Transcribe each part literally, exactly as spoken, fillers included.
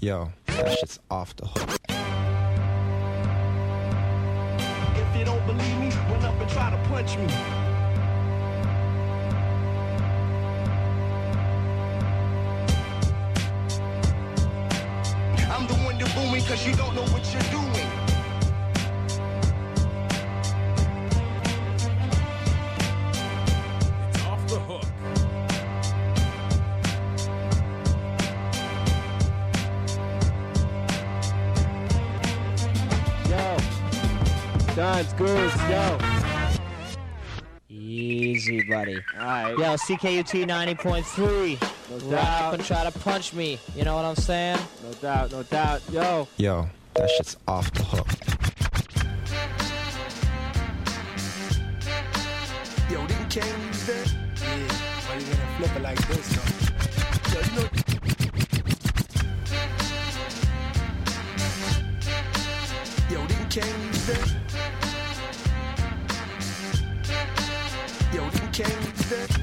Yo, that shit's off the hook. If you don't believe me, run up and try to punch me. I'm the one that booming cause you don't know what you're doing. It's off the hook. Yo, Don's Grooves, yo. Easy, buddy. All right. Yo, C K U T ninety point three. No Rap doubt. and try to punch me. You know what I'm saying? No doubt, no doubt. Yo. Yo, that shit's off the hook. Yo, didn't Kane use that? Yeah, but you gonna flip it like this, though. Yo, you know. Yo, didn't Kane use that? Yo, didn't Kane use that?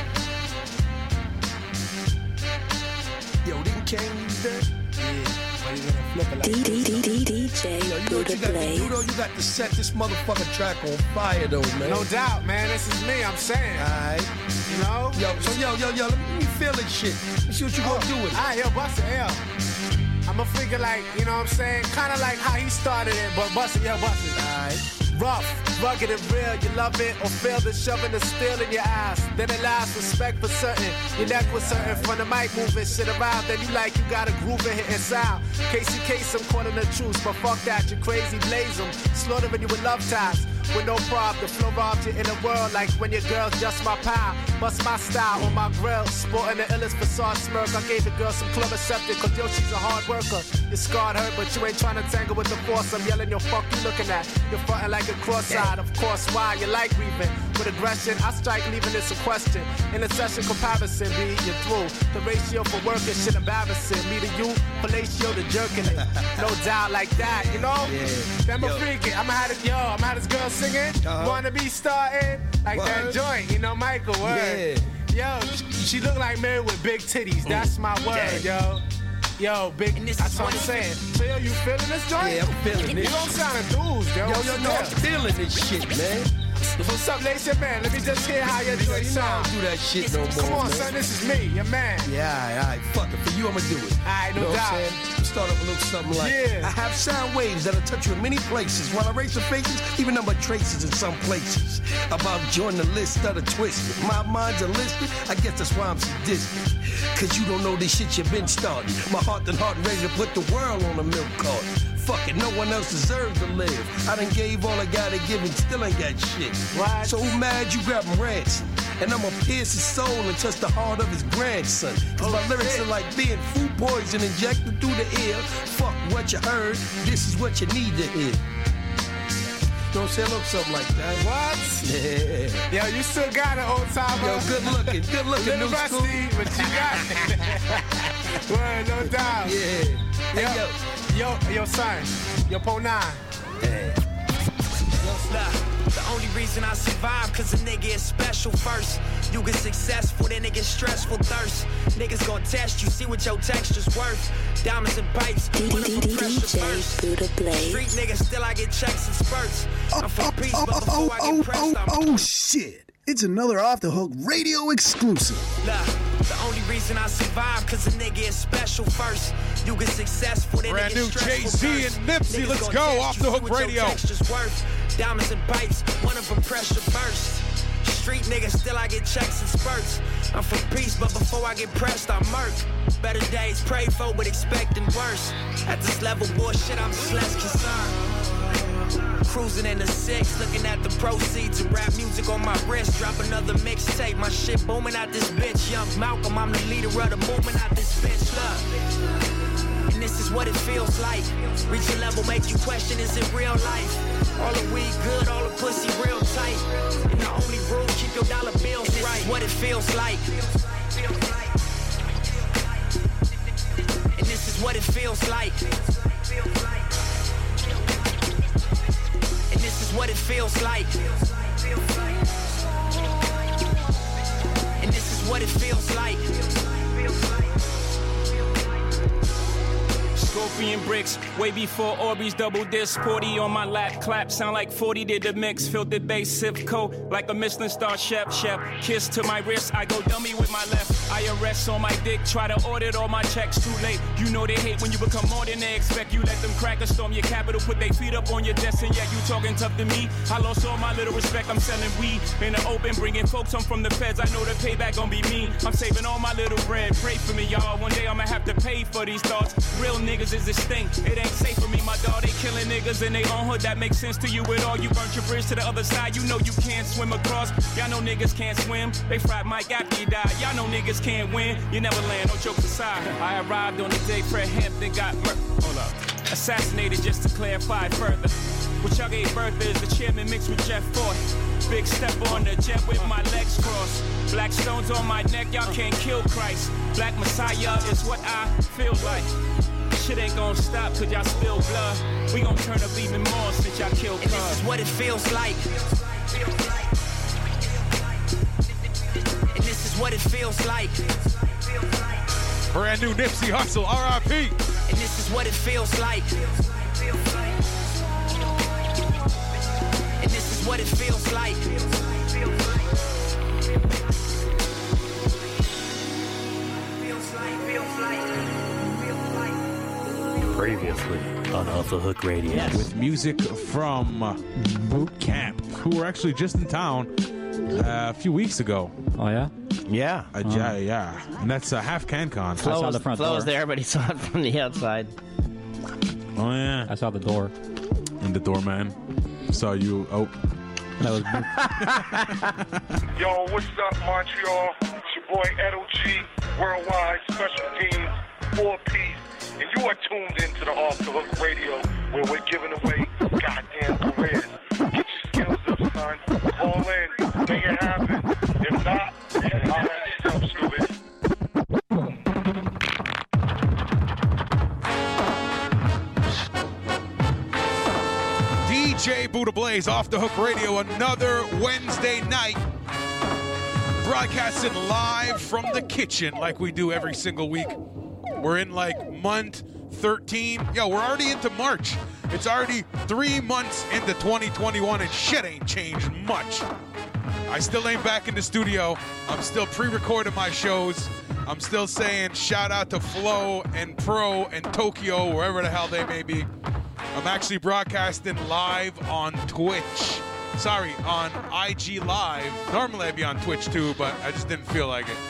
Yo, didn't Kane use that? Yeah, but you gonna flip it like D this, D though. D D J Yo, you know what Buddha you got to Blaze. do, though? You got to set this motherfucking track on fire, though, man. No doubt, man. This is me. I'm saying. Alright. You know? Yo, so yo, yo, yo, let me, let me feel this shit. Let me see what you gonna do with it. Alright, yo, bust it, yo. I'm a figure like, you know what I'm saying? Kind of like how he started it, but bust it, yo, bust it. Alright. Rough, rugged and real, you love it or feel the shoving the steel in your eyes. Then it lies respect for certain. Your neck was certain from the mic moving shit around. Then you like you got a groove and hitting sound. Casey case, I'm calling the truth, but fuck that, you crazy blaze 'em. Slaughtering you with love ties. With no problem, the flow robs you in the world like when your girl's just my pal. Bust my style on my grill, sporting the illest facade smirk. I gave the girl some club accepted, cause yo, she's a hard worker. You scarred her, but you ain't trying to tangle with the force. I'm yelling, yo, fuck you looking at. You're fronting like a cross-eyed, of course, why? You like reaping with aggression. I strike, leaving this a question. In a session comparison, be you through. The ratio for work is shit embarrassing. Me to you, fellatio to jerking it. No doubt like that, you know? Yeah. Then I'm Yo. a freak it. I'ma have this, yo, I'ma have this girl singing. Uh-huh. Wanna be starting like that Word. joint, you know, Michael, word. Yo, she look like Mary with big titties. That's my word, yo. Yo, big, that's what I'm saying. So, yo, you feeling this joint? Yeah, I'm feeling You this don't shit. sound enthused, yo. Yo, yo, no, I'm feeling this shit, man. What's up, ladies man? Let me just hear how your You know, joint you know I sound. don't do that shit no more, Come on, man. son, this is me, your man. Yeah, alright, fuck it. For you, I'ma do it. Alright, no You know what doubt. I'm saying? Start up a little something like, Yeah. I have sound waves that'll touch you in many places. While I race the faces, even number traces in some places. About joining the list of the twisted. My mind's enlisted, I guess that's why I'm sadistic. Cause you don't know the shit you've been starting. My heart and heart ready to put the world on a milk cart. Fuck it, no one else deserves to live. I done gave all I gotta give and still ain't got shit. What? So who mad you grab him ransom? And I'ma pierce his soul and touch the heart of his grandson. Cause Oh, my lyrics shit. are like being food poison injected through the ear. Fuck what you heard, this is what you need to hear. You know what I'm saying? Look something like that. What? Yeah. Yo, you still got it, old timer. Yo, good looking, good looking, new Little school. rusty, but you got it. Word, no doubt. Yeah. Yo, Hey, yo. yo, yo, son, yo, Po nine. Look, the only reason I survive cause a nigga is special first. You get successful, then it get stressful thirst. Niggas gon' test you, see what your texture's worth. Diamonds and pipes, D one of D them D pressure J burst. Buddha Blaze. Street niggas still I get checks and spurts. I'm for peace, Oh, but oh, before I oh, get pressed, oh, I'm oh, shit. It's another Off the Hook radio exclusive. Look, the only reason I survive cause a nigga is special first. You get successful, then Brand it get new stressful Jay-Z first. and Nipsey. Niggas Let's gon' go. test Off you, the see Hook what your radio. texture's worth. Diamonds and pipes, one of them pressure burst. Street niggas still I get checks and spurts. I'm for peace, but before I get pressed, I murk. Better days pray for, but expecting worse. At this level, bullshit, I'm just less concerned. Cruising in the six, looking at the proceeds of rap music on my wrist. Drop another mixtape, my shit booming out this bitch. Young Malcolm, I'm the leader of the movement out this bitch. Look, and this is what it feels like. Reach a level, make you question, is it real life? All the weed good, all the pussy real tight. And the only rule, keep your dollar bills and right. This is what it feels like. And this is what it feels like. And this is what it feels like. And this is what it feels like. coffee and bricks. Way before Orbeez double disc. forty on my lap, clap. Sound like forty did the mix. Filtered bass, sip coat like a Michelin star chef. Chef, kiss to my wrist. I go dummy with my left. I arrest on my dick. Try to audit all my checks. Too late. You know they hate when you become more than they expect. You let them crackers storm your capital. Put their feet up on your desk. And yet you talking tough to me. I lost all my little respect. I'm selling weed in the open. Bringing folks home from the feds. I know the payback gon' be mean. I'm saving all my little bread. Pray for me, y'all. One day I'ma have to pay for these thoughts. Real niggas is this thing. It ain't safe for me, my dog. They killing niggas in their own hood. That makes sense to you at all. You burnt your bridge to the other side. You know you can't swim across. Y'all know niggas can't swim. They fried Mike after he died. Y'all know niggas can't win. You never land. No jokes aside. I arrived on the day Fred Hampton got murdered. Hold up. Assassinated just to clarify further. What y'all gave birth is the chairman mixed with Jeff Ford. Big step on the jet with my legs crossed. Black stones on my neck, y'all can't kill Christ. Black Messiah is what I feel like. Shit ain't gonna stop cause y'all spill blood. We gon' turn up even more since y'all killed And this is what it feels like. And this is what it feels like. Brand new Nipsey Hussle, R I P. And this is what it feels like. And this is what it feels like. Previously on Off the Hook Radio. Yes. With music from uh, Boot Camp, who were actually just in town uh, a few weeks ago. Oh, yeah? Yeah. Uh, oh. Yeah, yeah. And that's uh, half CanCon. Flo was, the front Flo was there, but he saw it from the outside. Oh, yeah. I saw the door. And the doorman saw you. Oh. That was Yo, what's up, Montreal? It's your boy Edo G, Worldwide Special Teams, Four Piece, and you are tuned into the Off the Hook Radio, where we're giving away goddamn careers. Get your skills up, son. Call in, make it happen. If not, I'll have yourself, stupid. D J Buddha Blaze, Off the Hook Radio, another Wednesday night, broadcasting live from the kitchen like we do every single week. We're in like month thirteen. Yo, we're already into March. It's already three months into twenty twenty-one and shit ain't changed much. I still ain't back in the studio. I'm still pre-recording my shows. I'm still saying shout out to Flo and Pro and Tokyo, wherever the hell they may be. I'm actually broadcasting live on Twitch. Sorry, on I G Live. Normally I'd be on Twitch too, but I just didn't feel like it.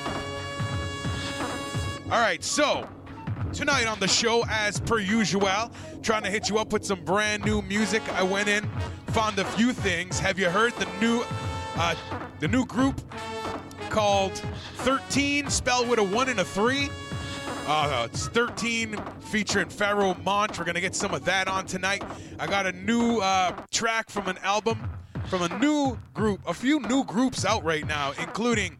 All right, so tonight on the show, as per usual, trying to hit you up with some brand new music. I went in, found a few things. Have you heard the new, uh, the new group called thirteen, spelled with a one and a three? Uh, it's thirteen featuring Pharaoh Monch. We're going to get some of that on tonight. I got a new uh, track from an album from a new group, a few new groups out right now, including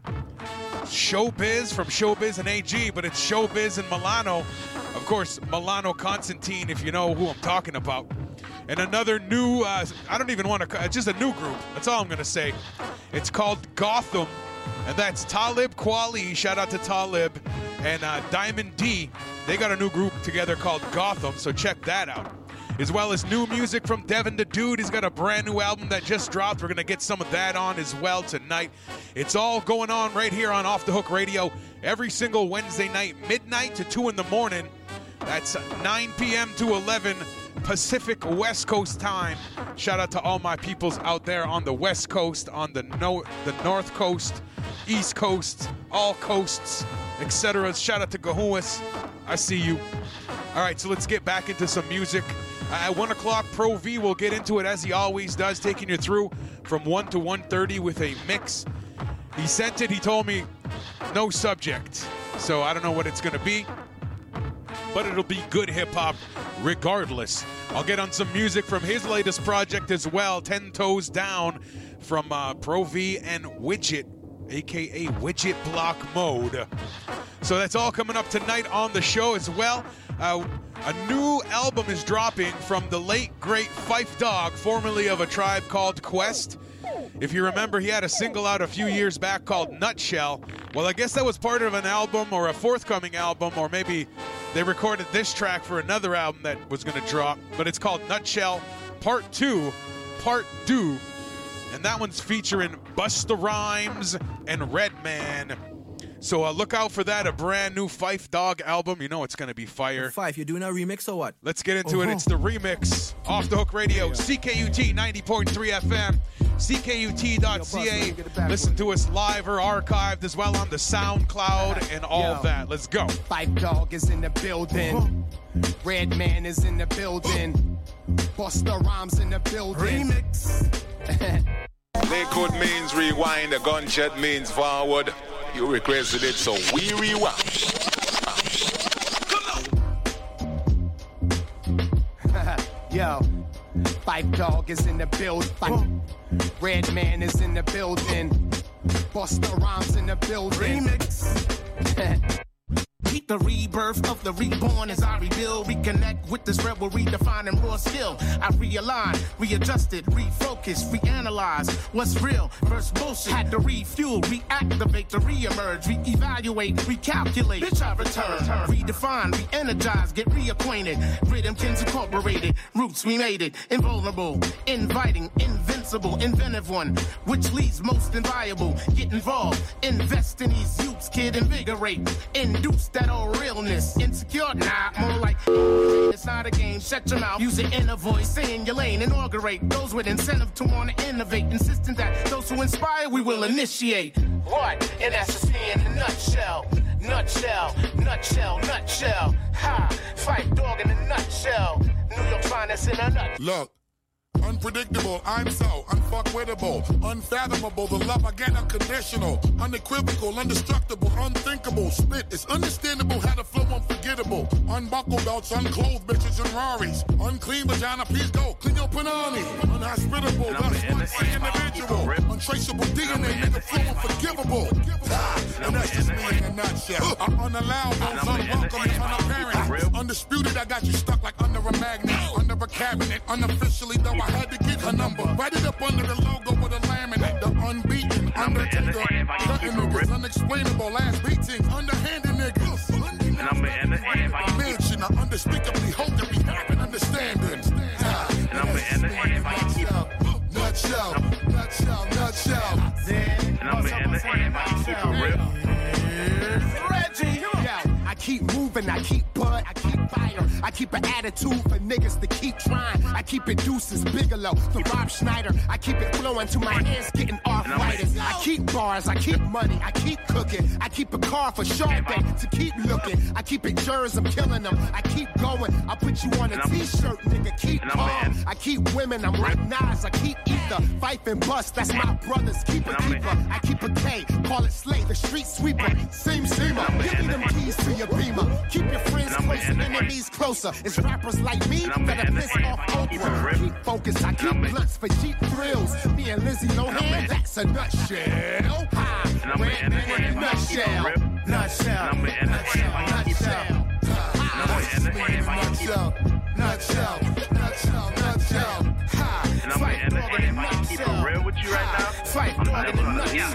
Showbiz from Showbiz and A G, but it's Showbiz and Milano. Of course, Milano Constantine, if you know who I'm talking about. And another new, uh, I don't even want to, it's just a new group. That's all I'm going to say. It's called Gotham, and that's Talib Kweli, shout out to Talib, and uh, Diamond D. They got a new group together called Gotham, so check that out. As well as new music from Devin the Dude. He's got a brand new album that just dropped. We're going to get some of that on as well tonight. It's all going on right here on Off the Hook Radio every single Wednesday night, midnight to two in the morning. That's nine p.m. to eleven Pacific West Coast time. Shout out to all my peoples out there on the West Coast, on the, no- the North Coast, East Coast, all coasts, et cetera. Shout out to Gahuas. I see you. All right, so let's get back into some music. Uh, at one o'clock, Pro V will get into it as he always does, taking you through from one to one thirty with a mix. He sent it. He told me no subject. So I don't know what it's going to be, but it'll be good hip-hop regardless. I'll get on some music from his latest project as well, Ten Toes Down, from uh, Pro V and Widget, a k a. Widget Block Mode. So that's all coming up tonight on the show as well. Uh, a new album is dropping from the late, great Phife Dawg, formerly of A Tribe Called Quest. If you remember, he had a single out a few years back called Nutshell. Well, I guess that was part of an album or a forthcoming album, or maybe They recorded this track for another album that was going to drop, but it's called Nutshell Part two, Part two. And that one's featuring Busta Rhymes and Redman. So uh, look out for that, a brand new Phife Dawg album. You know it's going to be fire. Phife, you're doing a remix or what? Let's get into uh-huh. it. It's the remix. Off the Hook Radio, C K U T ninety point three F M, C K U T dot C A. Listen to us live or archived as well on the SoundCloud and all Yo. that. Let's go. Phife Dawg is in the building. Redman is in the building. Busta Rhymes in the building. Remix. Lakewood means rewind, a gunshot means forward. You requested it, so we rewind. Yo, Phife Dawg is in the building. Redman is in the building. Busta Rhymes in the building. Remix. Keep the rebirth of the reborn as I rebuild, reconnect with this rebel, redefining raw skill. I realign, readjusted, refocus, reanalyze what's real versus bullshit. Had to refuel, reactivate, to reemerge, reevaluate, recalculate. Bitch, I return, redefine, re-energize, get reacquainted. Rhythmkins Incorporated, roots we made it, invulnerable, inviting, invincible, inventive one, which leads most inviolable. Get involved, invest in these youths, kid, invigorate, induce that old realness. Insecure? Nah, more like it's not a game. Shut your mouth, use it in a voice, stay in your lane, inaugurate those with incentive to want to innovate, insisting that those who inspire we will initiate. What? And that's just me in a nutshell. Nutshell, nutshell, nutshell. Ha! Phife Dawg in a nutshell. New York finest in a nutshell. Look. Unpredictable, I'm so unfuckwittable, unfathomable, the love again unconditional, unequivocal, indestructible, unthinkable, spit, it's understandable how to flow unforgettable, unbuckle belts, unclothed bitches and Raris, unclean vagina, please go, clean your panani, unhospitable, thus one sick individual, untraceable D N A, nigga flow unforgivable, and that's just me in a nutshell, I'm unallowable, unwelcome, and unapparent, undisputed, I got you stuck like under a magnet, under a cabinet, unofficially though I I had to get her number. Write it up under the logo with a laminate. The unbeaten, undertaker, cutting niggas, unexplainable ass beatings, underhanded niggas. Number and the hand, mention, I unspeakably hope that we have an understanding. Number and the hand, nutshell, nutshell, nutshell. Number and the hand, keep it real. Reggie, yo, I keep moving, I keep bud, I keep fire. I keep an attitude for niggas to keep trying. I keep it Deuces, Bigelow, the Rob Schneider. I keep it flowing till my hands getting arthritis. I keep bars, I keep money, I keep cooking. I keep a car for Shark Day to keep looking. I keep it jurors, I'm killing them. I keep going, I put you on a t-shirt, nigga, keep calm. I keep women, I'm like Nas, I keep ether. Fife and Bust, that's my brothers, keep it keeper. I keep a K, call it Slay, the street sweeper. Seam seamer, give me them keys to your Beamer. Keep your friends close and enemies closer. It's rappers like me that piss off Oprah. Keep focused, I keep blunts for cheap thrills. Me and Lizzie Lohan, that's a nutshell. Ha, Redman in a nutshell. Nutshell, nutshell, nutshell. Nutshell, nutshell, nutshell, nutshell. Ha, Phife Dawg in a nutshell. Real with you right now? Phife Dawg in a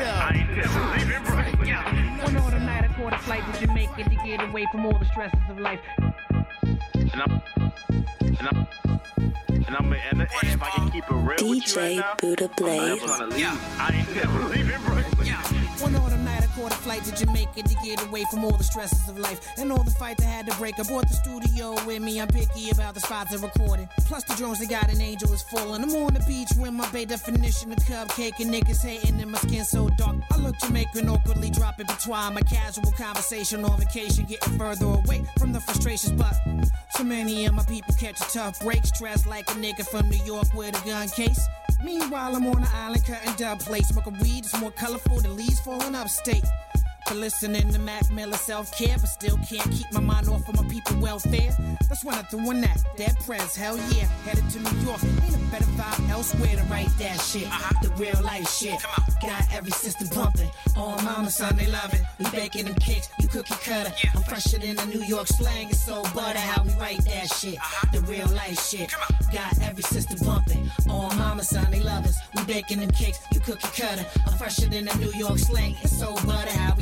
nutshell. One automatic order flight to Jamaica to get away from all the stresses of life. And I'm, and I'm, and I'm, and if I can keep it real D J with you right now, Buddha Blaze. Yeah, I ain't never leaving, bro. Yeah. One automatic order flight to Jamaica to get away from all the stresses of life and all the fights I had to break. I brought the studio with me. I'm picky about the spots I recorded. Plus the drones that got an angel is full. And I'm on the beach with my bay definition of cupcake and niggas hating and my skin so dark. I look Jamaican awkwardly dropping between my casual conversation on vacation, getting further away from the frustrations. But so many of my people catch a tough break, stressed like a nigga from New York with a gun case. Meanwhile, I'm on the island cutting dub plates, smoking weed. It's more colorful than leaves falling upstate. For listening to Mac Miller self-care, but still can't keep my mind off of my people welfare. That's when I'm doing that. Dead prez, hell yeah. Headed to New York. Ain't a better vibe elsewhere to write that shit. Uh-huh. The real life shit. Got every system pumping. Oh, mama, son, they love it. We baking them cakes, you cookie cutter. Yeah. I'm fresher than the New York slang. It's so butter how we write that shit. Uh-huh. The real life shit. Got every system pumping. Oh, mama, son, they love us. We baking them cakes, you cookie cutter. I'm fresher than the New York slang. It's so butter how we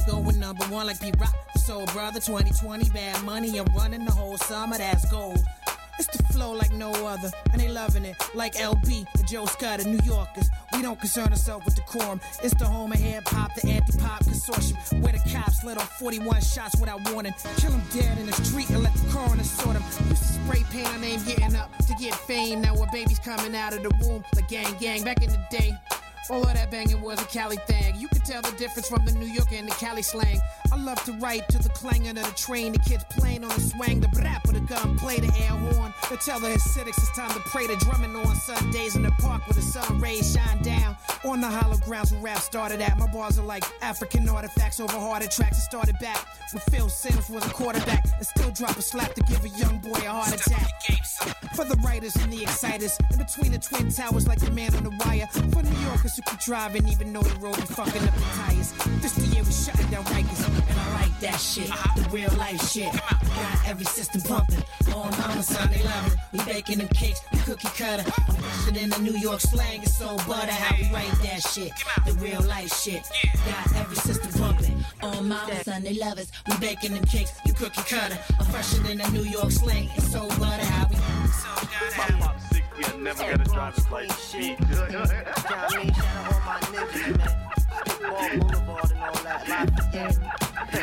going number one like B-Rock, the soul brother. Twenty twenty, bad money, I'm running the whole summer, that's gold. It's the flow like no other, and they loving it like L B and Joe Scudder, New Yorkers. We don't concern ourselves with decorum. It's the home of hip-hop, the anti-pop consortium, where the cops let off forty-one shots without warning. Kill them dead in the street and let the coroner sort them. Used to spray paint our name getting up to get fame. Now we're babies coming out of the womb like gang gang. Back in the day, all of that banging was a Cali thing. You could tell the difference from the New York and the Cali slang. I love to write to the clanging of the train, the kids playing on the swang, the brap of the gun, play the air horn. They tell the Hasidics it's time to pray, the drumming on Sundays in the park where the sun rays shine down. On the hollow grounds where rap started at. My bars are like African artifacts over harder tracks. It started back when Phil Sims was a quarterback and still drop a slap to give a young boy a heart attack. For the writers and the exciters, in between the twin towers like the man on the wire. For New Yorkers who keep driving even though the road be fucking up the tires. This the year we shutting down Rikers, and I like that shit, the real life shit. Got every system pumping, all mama son they love it. We baking them cakes, we cookie cutter. I'm pushing in the New York slang, it's so butter how we write that shit, the real life shit. Got every system pumping, all mama son they love us. We baking them cakes, you cookie cutter. I'm fresher than the New York slang, it's so butter how we. My pop sixty, I never got a driver's license. You know what I mean? Shout out all my niggas, man. Football Boulevard and all that.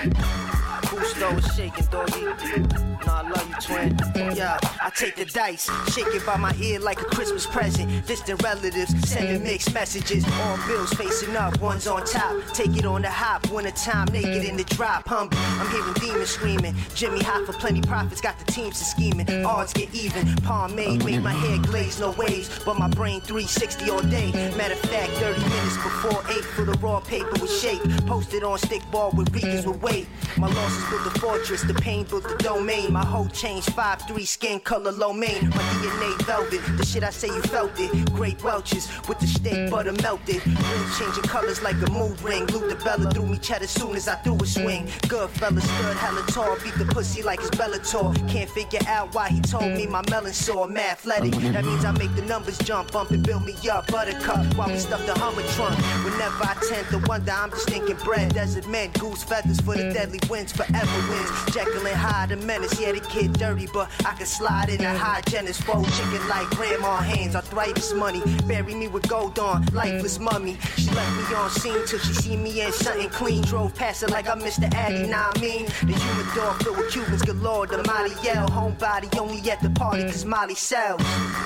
Gusto is shaking, doggy. No, I love you, twin. Yeah, I take the dice, shake it by my ear like a Christmas present. Distant relatives sending mixed messages. All bills facing up, one's on top. Take it on the hop, winter time, naked in the drop. Humble, I'm hearing demons screaming. Jimmy hot for plenty profits, got the teams to scheming. Odds get even, pomade, make my hair glaze, no waves. But my brain three sixty all day. Matter of fact, thirty minutes before eight for the raw paper with shake. Posted on stick ball with Ricans with weight. My losses built the fortress, the pain built the domain. My whole changed five three skin color low main. My D N A velvet, the shit I say you felt it. Great Welches with the steak butter melted. Ring changing colors like a mood ring. Luther Bella threw me cheddar soon as I threw a swing. Good fella stood hella tall, beat the pussy like it's Bellator. Can't figure out why he told me my melon sore. Mathletic, that means I make the numbers jump, bump and build me up. Buttercup while we stuff the Hummer trunk. Whenever I tend to wonder, I'm just thinking bread. Desert men, goose feathers for the deadly winds, forever wins. Jekyll and Hyde, a menace, yeah, the kid dirty, but I can slide in a hygienist fold chicken like grandma hands. Arthritis money, bury me with gold on, lifeless mummy. She left me on scene till she see me in something clean. Drove past her like I'm Mister Addy, nah I mean. The humidor filled with Cubans galore, the Molly yell. Homebody only at the party cause Molly sells.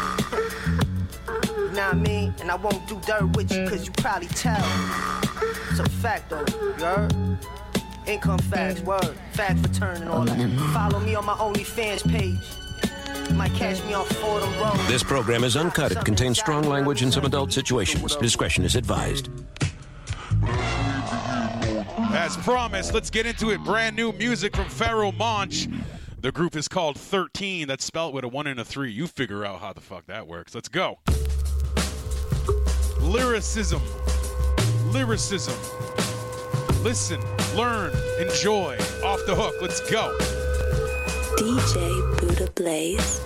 Nah I mean, and I won't do dirt with you cause you probably tell. It's a fact though, you heard? Income facts, word, facts return and all that. Follow me on my OnlyFans page. You might catch me on Fordham Road. This program is uncut. It contains strong language and some adult situations. Discretion is advised. As promised, let's get into it. Brand new music from Pharoah Monch. The group is called thirteen. That's spelled with a one and a three. You figure out how the fuck that works. Let's go. Lyricism. Lyricism. Listen, learn, enjoy. Off the hook. Let's go. D J Buddha Blaze.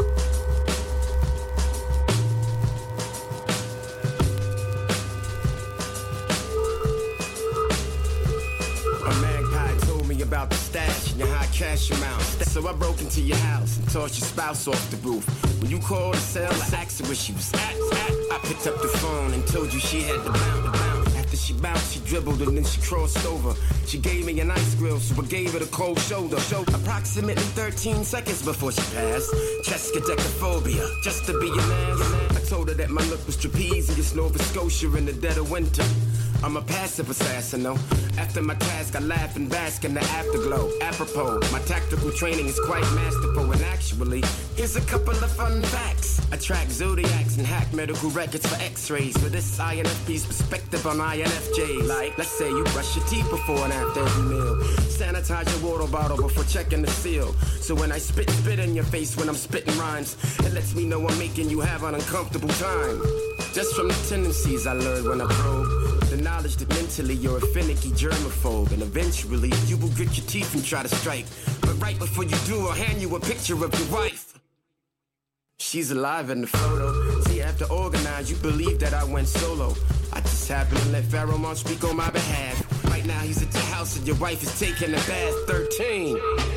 About the stash and your high cash amount. So I broke into your house and tossed your spouse off the roof. When you called to sell, I asked her where she was at. I picked up the phone and told you she had to bounce. After she bounced, she dribbled and then she crossed over. She gave me an ice grill, so I gave her the cold shoulder. So approximately thirteen seconds before she passed, Cheskadecaphobia, just to be your man. I told her that my look was trapezius, Nova Scotia in the dead of winter. I'm a passive assassin, though. After my task, I laugh and bask in the afterglow. Apropos, my tactical training is quite masterful. And actually, here's a couple of fun facts. I track zodiacs and hack medical records for x-rays. For this I N F P's perspective on I N F Js. Like, let's say you brush your teeth before and after every meal. Sanitize your water bottle before checking the seal. So when I spit, spit in your face when I'm spitting rhymes, it lets me know I'm making you have an uncomfortable time. Just from the tendencies I learned when I probe. The knowledge that mentally you're a finicky germaphobe. And eventually you will grit your teeth and try to strike. But right before you do, I'll hand you a picture of your wife. She's alive in the photo. See, after organize, you believe that I went solo. I just happened to let Pharoah Monch speak on my behalf. Might Now he's at your house and your wife is taking a bath. thirteen.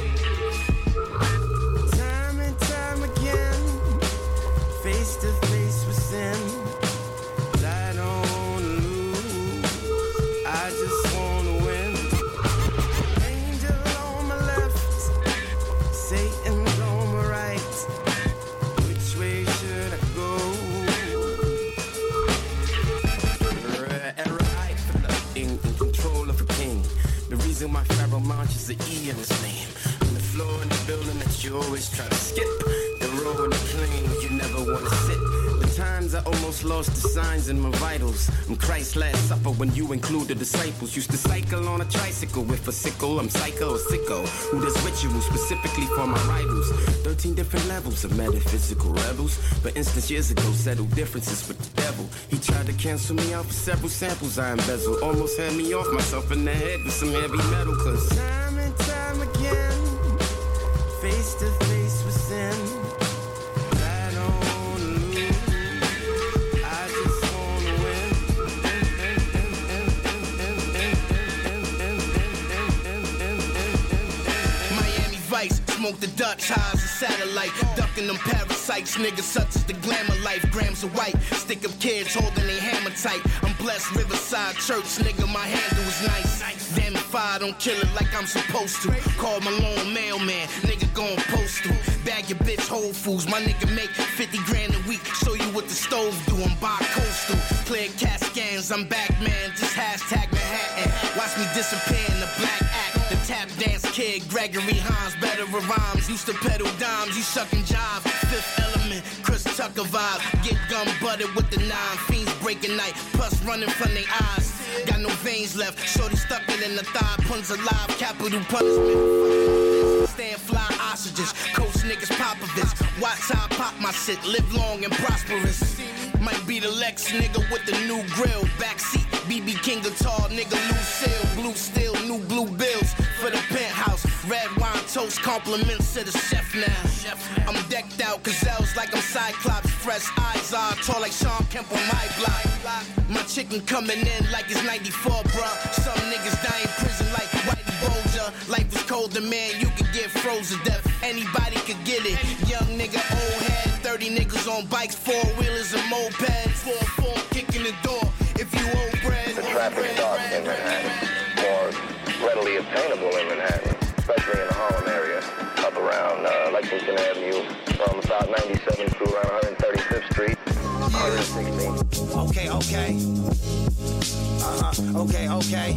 Time and time again, face to face with sin. I don't wanna lose, I just wanna win. Angel on my left, Satan on my right. Which way should I go? Right, in, in control of a king. The reason why Pharaoh Monch is the E in his name. On the floor in the building that you always try to skip. The row in the plane where you never want to sit. The times I almost lost the signs in my vitals. I'm Christ's last supper when you include the disciples. Used to cycle on a tricycle with a sickle. I'm psycho, sicko. Who does rituals specifically for my rivals? Thirteen different levels of metaphysical rebels. For instance, years ago, settled differences with the devil. He tried to cancel me out for several samples I embezzled. Almost had me off myself in the head with some heavy metal. Cause time and time again, face to face with sin. I don't wanna lose, I just wanna win. Miami Vice, smoke the Dutch highs, a satellite. Ducking them parasites, niggas such as the glamour life. Grams of white, stick up kids holding their hammer tight. I'm blessed, Riverside Church, nigga, my handle is nice. Damn if I don't kill it like I'm supposed to. Call Malone mailman, nigga gon' postal. Bag your bitch Whole Foods, my nigga make fifty grand a week. Show you what the stove do, I'm bi-coastal. Clear cat scans, I'm back man, just hashtag Manhattan. Watch me disappear in the black act. The tap dance kid, Gregory Hines, better with rhymes. Used to pedal dimes, you suckin' jive. Fifth Element, Chris Tucker vibe. Get gum butted with the nine, fiends breaking night. Pus running from their eyes. Got no veins left, shorty stuck it in the thigh. Puns alive, capital punishment. Stand fly ostriches, coach niggas Popovich. Watch how I pop my shit, live long and prosperous. Might be the Lex nigga with the new grill. Backseat, B B King guitar, nigga Lucille. Blue steel, new blue bills for the penthouse. Red wine toast, compliments to the chef now. I'm decked out, gazelles like I'm Cyclops. Fresh eyes are tall like Sean Kemp on my block. My chicken coming in like it's ninety-four, bruh. Some niggas die in prison like Whitey Bulger. Life was colder, man, you could get frozen to death. Anybody could get it. Young nigga, old head. thirty niggas on bikes, four-wheelers and mopeds. four four kicking the door if you old bread. The traffic stops in Manhattan, more readily obtainable in Manhattan, especially in the Harlem area, up around uh, Lexington Avenue, from South ninety-seventh through around one thirty-fifth Street, one sixteenth. Okay, okay. Uh-huh, okay, okay.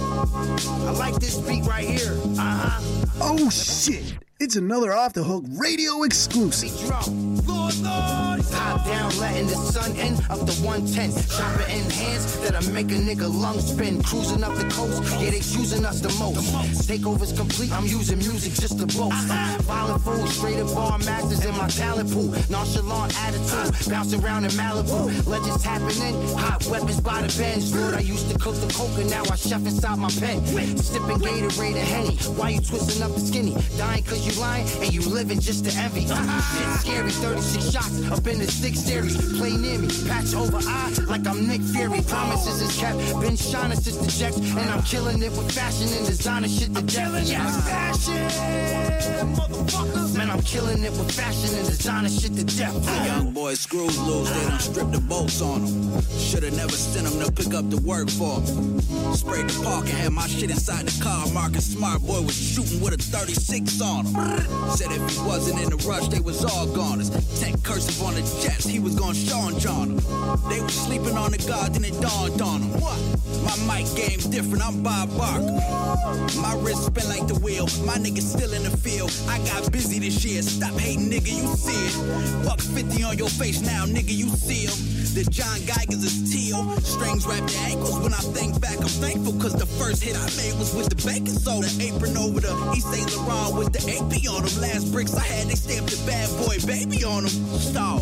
I like this beat right here. Uh-huh. Oh, shit. It's another Off the Hook radio exclusive. Lord, Lord. Top down, letting the sun in up to one ten. Chopper in hands that'll make a nigga lungs spin. Cruising up the coast, yeah, they choosing us the most. Takeover's complete, I'm using music just to boast. Violent fools, straight up bar masters in my talent pool. Nonchalant attitude, bounce around in Malibu. Legends tapping in, hot weapons by the bench. Lord, I used to cook the coke and now I chef inside my pen. Sipping Gatorade and Henny, why you twisting up the skinny? Dying cause you lying and you living just to envy. Shit scary, thirty-six shots up in the six series. Play near me, patch over eye like I'm Nick Fury. Promises is kept, been shining since the jets, and I'm killing it with fashion and designer shit to death. Yes, fashion, motherfuckers. Man, I'm killing it with fashion and designer shit to death. The young boys screws loose, they done stripped the bolts on them. Should've never sent them to pick up the work for them. Sprayed the park and had my shit inside the car. Marcus Smart Boy was shooting with a thirty-six on him. Said if he wasn't in the rush, they was all goners. Tech cursive on the jets, he was gonna Sean John them. They was sleeping on the guard, then it dawned on them. What? My mic game's different, I'm Bob Barker. My wrist spin like the wheel, my nigga still in the field. I got busy this year, stop hating, nigga, you see it. Buck fifty on your face now, nigga, you see him. The John Geigers is teal, strings wrapped their ankles. When I think back, I'm thankful, cause the first hit I made was with the baking soda. Apron over the East Saint Laurent with the A P on them. Last bricks I had, they stamped the bad boy baby on them. Stall.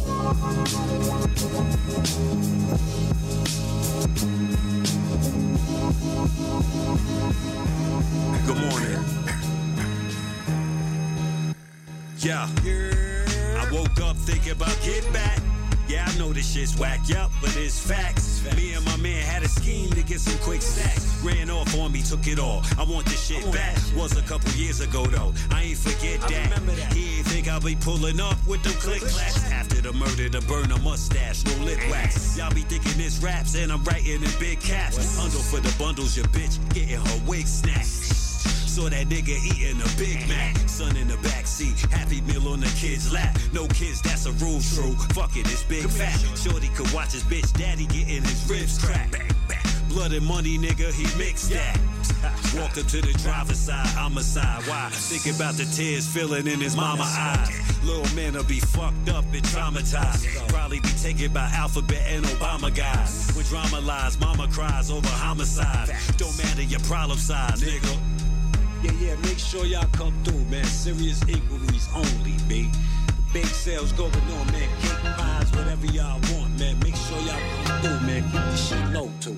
Good morning. Yeah. I woke up thinking about getting back. Yeah, I know this shit's whack, yup, but it's facts. Me and my man had a scheme to get some quick stacks. Ran off on me, took it all. I want this shit back. Was a couple years ago though. I ain't forget that. that. He ain't think I'll be pulling up with them click clacks. After the murder, to burn a mustache, no lip wax. Y'all be thinking this raps and I'm writing in big caps. Bundle for the bundles, your bitch getting her wig snatched. Saw that nigga eating a Big Mac. Son in the backseat, happy meal on the kid's lap. No kids, that's a rule true. Fuck it, it's big fat. Shorty could watch his bitch daddy getting his ribs cracked. Blood and money, nigga, he mixed that. Walked up to the driver's side, homicide. Why? Think about the tears filling in his mama eyes. Little man'll be fucked up and traumatized. Probably be taken by Alphabet and Obama guys. When drama lies, mama cries over homicide. Don't matter your problem size, nigga. Yeah, yeah, make sure y'all come through, man. Serious inquiries only, B. Big sales going on, man. Cake pies, whatever y'all want, man. Make sure y'all come through, man. Keep the shit low, too.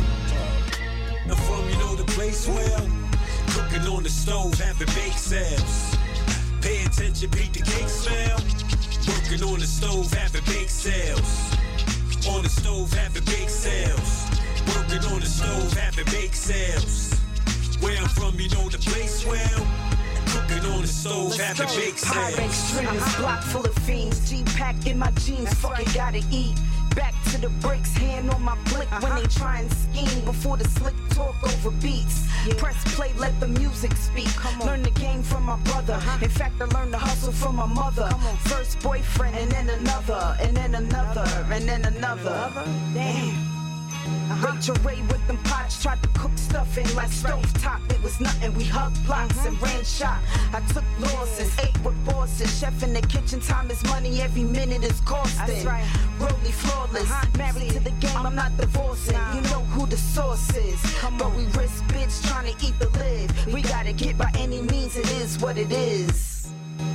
I'm from, you know, the place well. Cooking on the stove, having bake sales. Pay attention, beat the cake smell. Working on the stove, having bake sales. On the stove, having bake sales. Working on the stove, having bake sales. Where I'm from, you know the place well. Cooking on the stove, having bake sales. Pyrex dreams, block full of fiends. G-pack in my jeans, fucking gotta eat. Back to the bricks, hand on my blick uh-huh. when they try and scheme. Before the slick talk over beats. Yeah. Press play, let the music speak. Learn the game from my brother. Uh-huh. In fact, I learned to hustle from my mother. First boyfriend, and then another, and then another, and then another. Damn. Uh-huh. Rachel Ray with them pots, tried to cook stuff in like stove top. It was nothing, we hugged blocks uh-huh. and ran shop. I took losses, ate with bosses. Chef in the kitchen, time is money, every minute is costing. That's right. Rolly flawless, uh-huh. married to the game, I'm not divorcing. Nah. You know who the source is. Come but on. We risk bitch trying to eat the live. We, we gotta get by any means, it is what it is.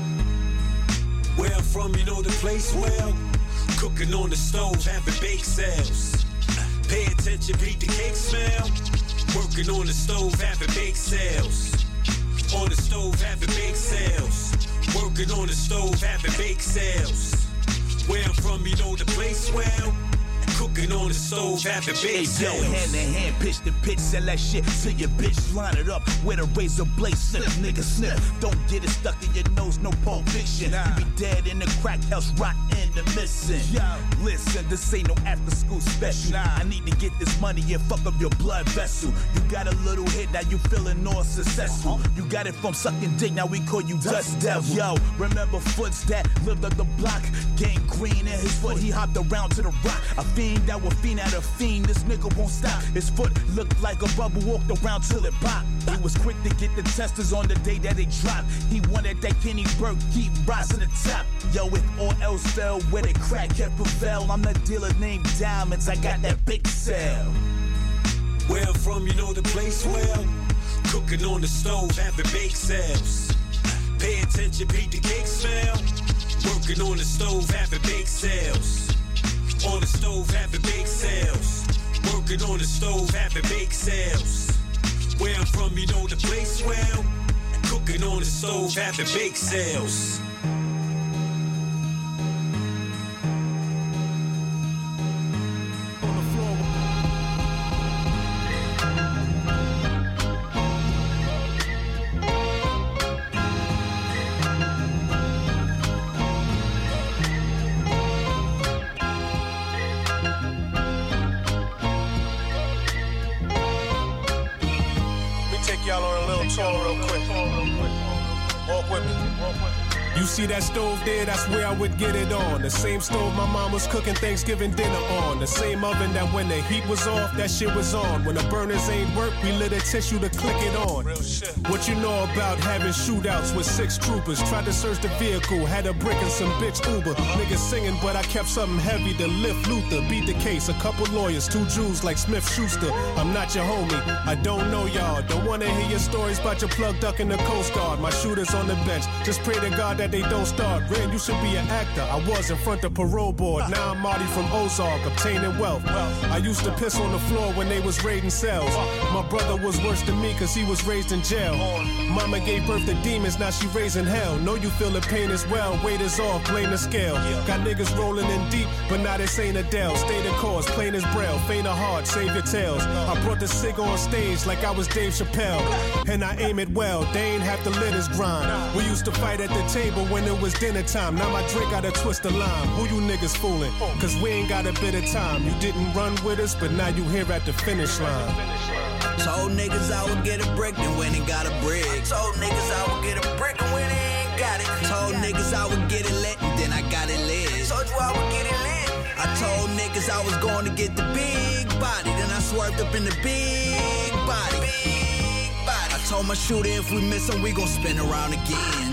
Where I'm from, you know the place well. Cooking on the stove, having bake sales. Pay attention, beat the cake smell. Working on the stove, having bake sales. On the stove, having bake sales. Working on the stove, having bake sales. Where I'm from, you know the place well. Cooking on the stove, having bake sales. Hey, yo, hand in hand, pitch to pitch, sell that shit to your bitch. Line it up with a razor blade, snip, nigga, snip. Don't get it stuck in your nose, no Pulp Fiction. Nah. You be dead in the crack house, rotten the missing. Yo, listen, this ain't no after school special. Nah. I need to get this money and fuck up your blood vessel. You got a little hit, now you feeling all successful. Uh-huh. You got it from sucking dick, now we call you Dust Devil. Yo, remember Foots that lived up the block? Gang green in his foot, he hopped around to the rock. A fiend that will fiend at a fiend, this nigga won't stop. His foot looked like a bubble, walked around till it popped. He was quick to get the testers on the day that they dropped. He wanted that Kenny Burke, keep rising the top. Yo, if all else fell, where the crack kept prevail, I'm the dealer named Diamonds, I got that big sale. Where I'm from, you know the place well. Cooking on the stove, having bake sales. Pay attention, beat the cake smell. Working on the stove, having bake sales. On the stove, having bake sales. Working on the stove, having bake sales. Where I'm from, you know the place well. Cooking on the stove, having bake sales. See that stove there, that's where I would get it on. The same stove my mom was cooking Thanksgiving dinner on. The same oven that when the heat was off, that shit was on. When the burners ain't work, we lit a tissue to click it on. Real shit. What you know about having shootouts with six troopers? Tried to search the vehicle, had a brick and some bitch Uber. Uh-huh. Niggas singing, but I kept something heavy to lift Luther. Beat the case, a couple lawyers, two Jews like Smith Schuster. I'm not your homie, I don't know y'all. Don't wanna hear your stories about your plug duck in the Coast Guard. My shooter's on the bench, just pray to God that that they don't start. Ren, you should be an actor. I was in front of parole board. Now I'm Marty from Ozark, obtaining wealth. I used to piss on the floor when they was raiding cells. My brother was worse than me cause he was raised in jail. Mama gave birth to demons, now she raising hell. Know you feel the pain as well. Weight is off, blame the scale. Got niggas rolling in deep, but now this ain't Adele. Stay the course, plain as braille. Faint of heart, save your tails. I brought the cig on stage like I was Dave Chappelle. And I aim it well, they ain't have to let us grind. We used to fight at the table when it was dinner time. Now my drink got a twist of lime. Who you niggas fooling? Cause we ain't got a bit of time. You didn't run with us, but now you here at the finish line. Told niggas I would get a brick, then went and got a brick. Told niggas I would get a brick and went and ain't got it. Told niggas I would get it lit, and then I got it lit. Told you I would get it lit. I told niggas I was going to get the big body, then I swerved up in the big body. Big body. I told my shooter if we miss him, we gon' spin around again.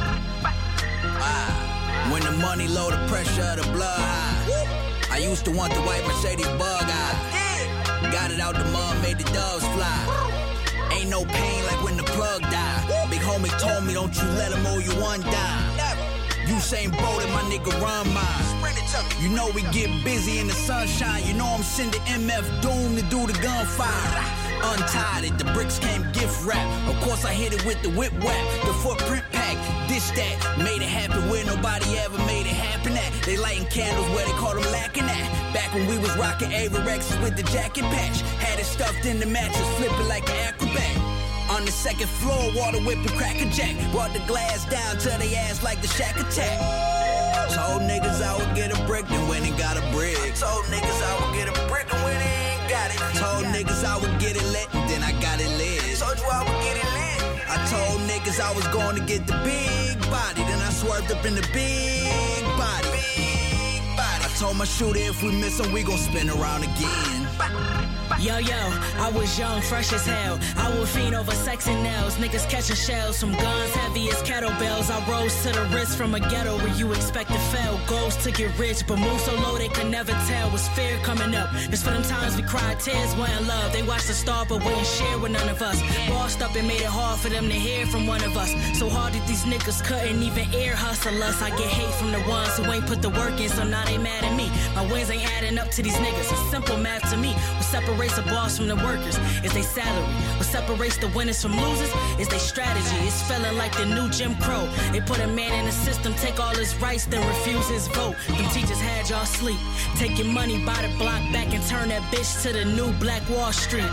Ah, when the money low, the pressure of the blood high. I used to want the white Mercedes bug eye. Got it out the mud, made the doves fly. Ain't no pain like when the plug died. Big homie told me, don't you let him owe you one dime. Usain Bolt and my nigga run mine. You know we get busy in the sunshine. You know I'm sending M F Doom to do the gunfire. Untied it, the bricks came gift wrap. Of course I hit it with the whip whap. The footprint pack, this that. Made it happen where nobody ever made it happen at. They lighting candles where they caught them lacking at. Back when we was rocking Avirexes with the jacket patch. Had it stuffed in the mattress, flipping like an acrobat. On the second floor, water whipping Cracker Jack. Brought the glass down to they ass like the Shack Attack. Told niggas I would get a brick, then went and got a brick. Told niggas I would get a brick and went and ain't got it. Told niggas I would get it lit, and then I got it lit. Told you I would get it lit. I told niggas I was going to get the big body, then I swerved up in the big body. Big body. I told my shooter if we miss him, we gon' spin around again. Yo, yo, I was young, fresh as hell. I would fiend over sex and nails. Niggas catching shells from guns heavy as kettlebells. I rose to the wrist from a ghetto where you expect to fail. Goals to get rich, but move so low they could never tell. Was fear coming up. It's for them times we cried tears, wasn't love. They watched the star, but wouldn't share with none of us. Bossed up and made it hard for them to hear from one of us. So hard that these niggas couldn't even ear hustle us. I get hate from the ones who ain't put the work in, so now they mad at me. My wins ain't adding up to these niggas. It's simple math to me. What separates the boss from the workers is they salary. What separates the winners from losers is they strategy. It's feeling like the new Jim Crow. They put a man in the system, take all his rights, then refuse his vote. Them teachers had y'all sleep. Take your money by the block back and turn that bitch to the new Black Wall Street.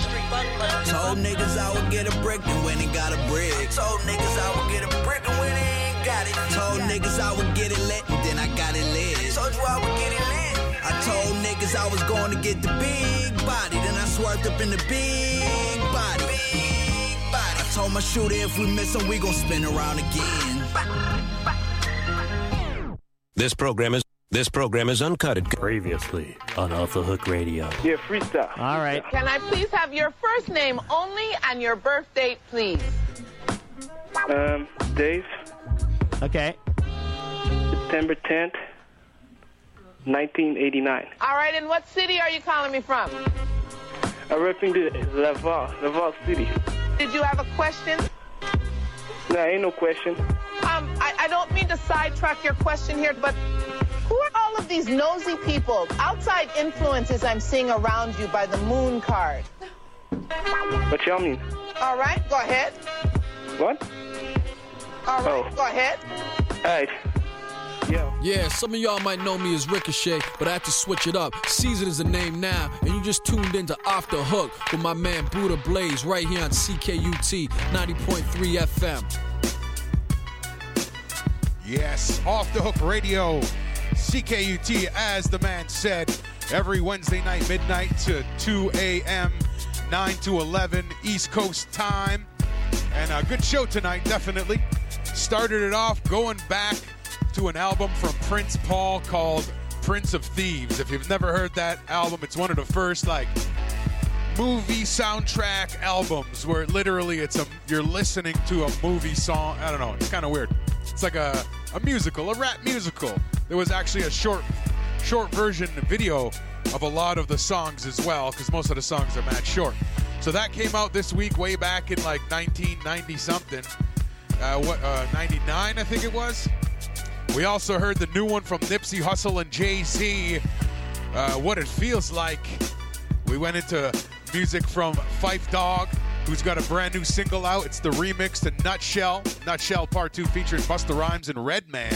Told niggas I would get a brick, then went and got a brick. Told niggas I would get a brick and went and ain't got it. Told niggas I would get it lit, and then I got it lit. Told you I would get it lit. I told niggas I was going to get the big body, then I swerved up in the big body. Big body. I told my shooter if we miss him, we gon' spin around again. This program is this program is uncut. Previously on Off the Hook Radio. Yeah, freestyle. All right. Can I please have your first name only and your birth date, please? Um, Dave. Okay. September tenth. nineteen eighty-nine. All right, and what city are you calling me from? I'm repping the Laval, Laval City. Did you have a question? No, ain't no question. Um, I, I don't mean to sidetrack your question here, but who are all of these nosy people, outside influences I'm seeing around you by the moon card? What y'all mean? All right, go ahead. What? All right, oh. go ahead. All right. Yo. Yeah, some of y'all might know me as Ricochet, but I had to switch it up. Season is the name now, and you just tuned into Off the Hook with my man Buddha Blaze right here on C K U T ninety point three F M. Yes, Off the Hook Radio, C K U T, as the man said, every Wednesday night, midnight to two a.m., nine to eleven East Coast time. And a good show tonight, definitely. Started it off going back to an album from Prince Paul called Prince of Thieves. If you've never heard that album, it's one of the first like movie soundtrack albums where literally it's a you're listening to a movie song. I don't know, it's kind of weird. It's like a, a musical, a rap musical. There was actually a short short version video of a lot of the songs as well, because most of the songs are mad short. So that came out this week, way back in like nineteen ninety something. uh, what uh, ninety-nine, I think it was. We also heard the new one from Nipsey Hussle and Jay-Z, uh, What It Feels Like. We went into music from Phife Dawg, who's got a brand new single out. It's the remix to Nutshell. Nutshell Part two featuring Busta Rhymes and Redman.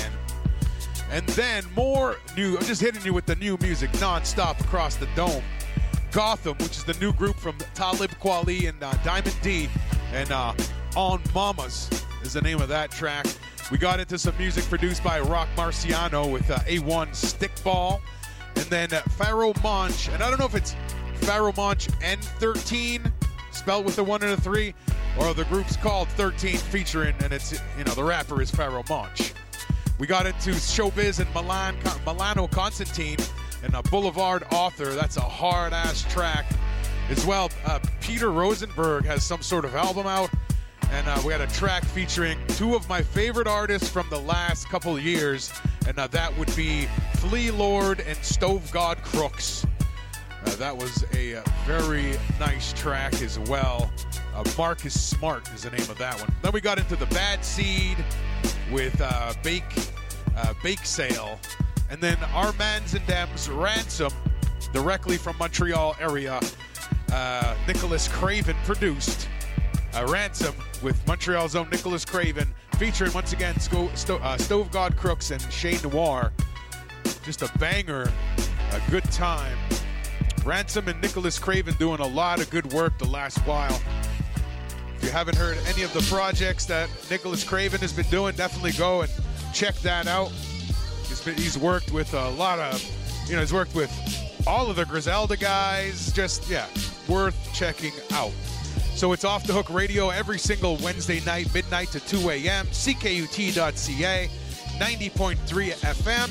And then more new, I'm just hitting you with the new music non-stop across the dome. Gotham, which is the new group from Talib Kweli and uh, Diamond D. And uh, On Mamas is the name of that track. We got into some music produced by Rock Marciano with uh, A one Stickball. And then uh, Pharoah Monch, and I don't know if it's Pharoah Monch N thirteen, spelled with a one and a three, or the group's called thirteen featuring, and it's, you know, the rapper is Pharoah Monch. We got into Showbiz and Milan, Milano Constantine and a Boulevard Author. That's a hard-ass track. As well, uh, Peter Rosenberg has some sort of album out. And uh, we had a track featuring two of my favorite artists from the last couple of years. And uh, that would be Flea Lord and Stove God Crooks. Uh, that was a uh, very nice track as well. Uh, Marcus Smart is the name of that one. Then we got into the Bad Seed with uh, Bake, uh, Bake Sale. And then Our Mans and Dems Ransom, directly from Montreal area. Uh, Nicholas Craven produced. Uh, Ransom with Montreal's own Nicholas Craven, featuring once again Sto- Sto- uh, Stove God Crooks and Shea Noir. Just a banger, a good time. Ransom and Nicholas Craven doing a lot of good work the last while. If you haven't heard any of the projects that Nicholas Craven has been doing, definitely go and check that out. He's, been, he's worked with a lot of, you know, he's worked with all of the Griselda guys. Just, yeah, worth checking out. So it's Off the Hook Radio every single Wednesday night, midnight to two a.m. C K U T dot C A, ninety point three F M.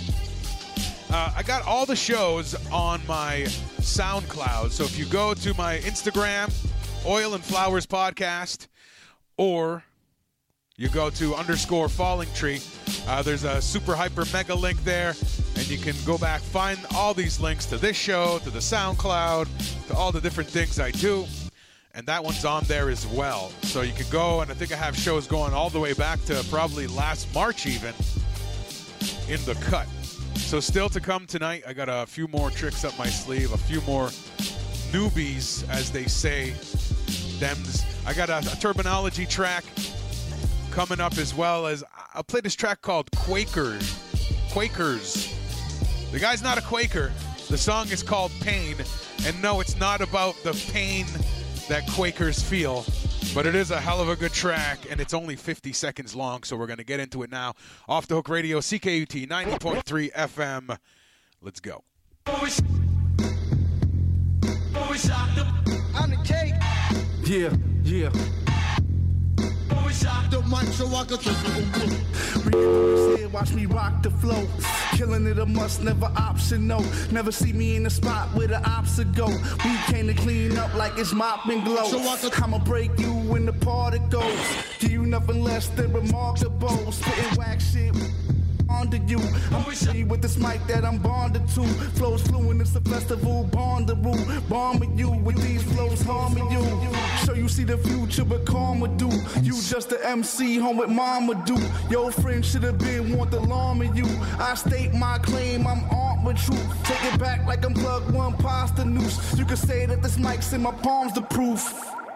Uh, I got all the shows on my SoundCloud. So if you go to my Instagram, Oil and Flowers Podcast, or you go to underscore Falling Tree, uh, there's a super hyper mega link there, and you can go back, find all these links to this show, to the SoundCloud, to all the different things I do. And that one's on there as well. So you can go, and I think I have shows going all the way back to probably last March even in the cut. So still to come tonight, I got a few more tricks up my sleeve, a few more newbies, as they say. Dems. I got a, a Turbinology track coming up, as well as I'll play this track called Quakers. Quakers. The guy's not a Quaker. The song is called Pain. And no, it's not about the pain that Quakers feel, but it is a hell of a good track, and it's only fifty seconds long, so we're going to get into it now. Off the Hook Radio, C K U T ninety point three F M. Let's go. I'm the cake. Yeah, yeah. The macho walker said, watch me rock the flow. Killing it a must, never optional. Never see me in the spot where the ops go. We came to clean up like it's mop and glow. I'ma break you when the party goes. Give you nothing less than remarkable. Spitting whack shit onto you. I'm with this mic that I'm bonded to. Flows fluent, it's a festival, bondable. Bombing you with these flows, harming you. So you see the future, but karma do. You just the M C, home with mama do. Your friend should have been want the alarm in you. I state my claim, I'm armed with truth. Take it back like I'm plug one pasta noose. You can say that this mic's in my palms, the proof.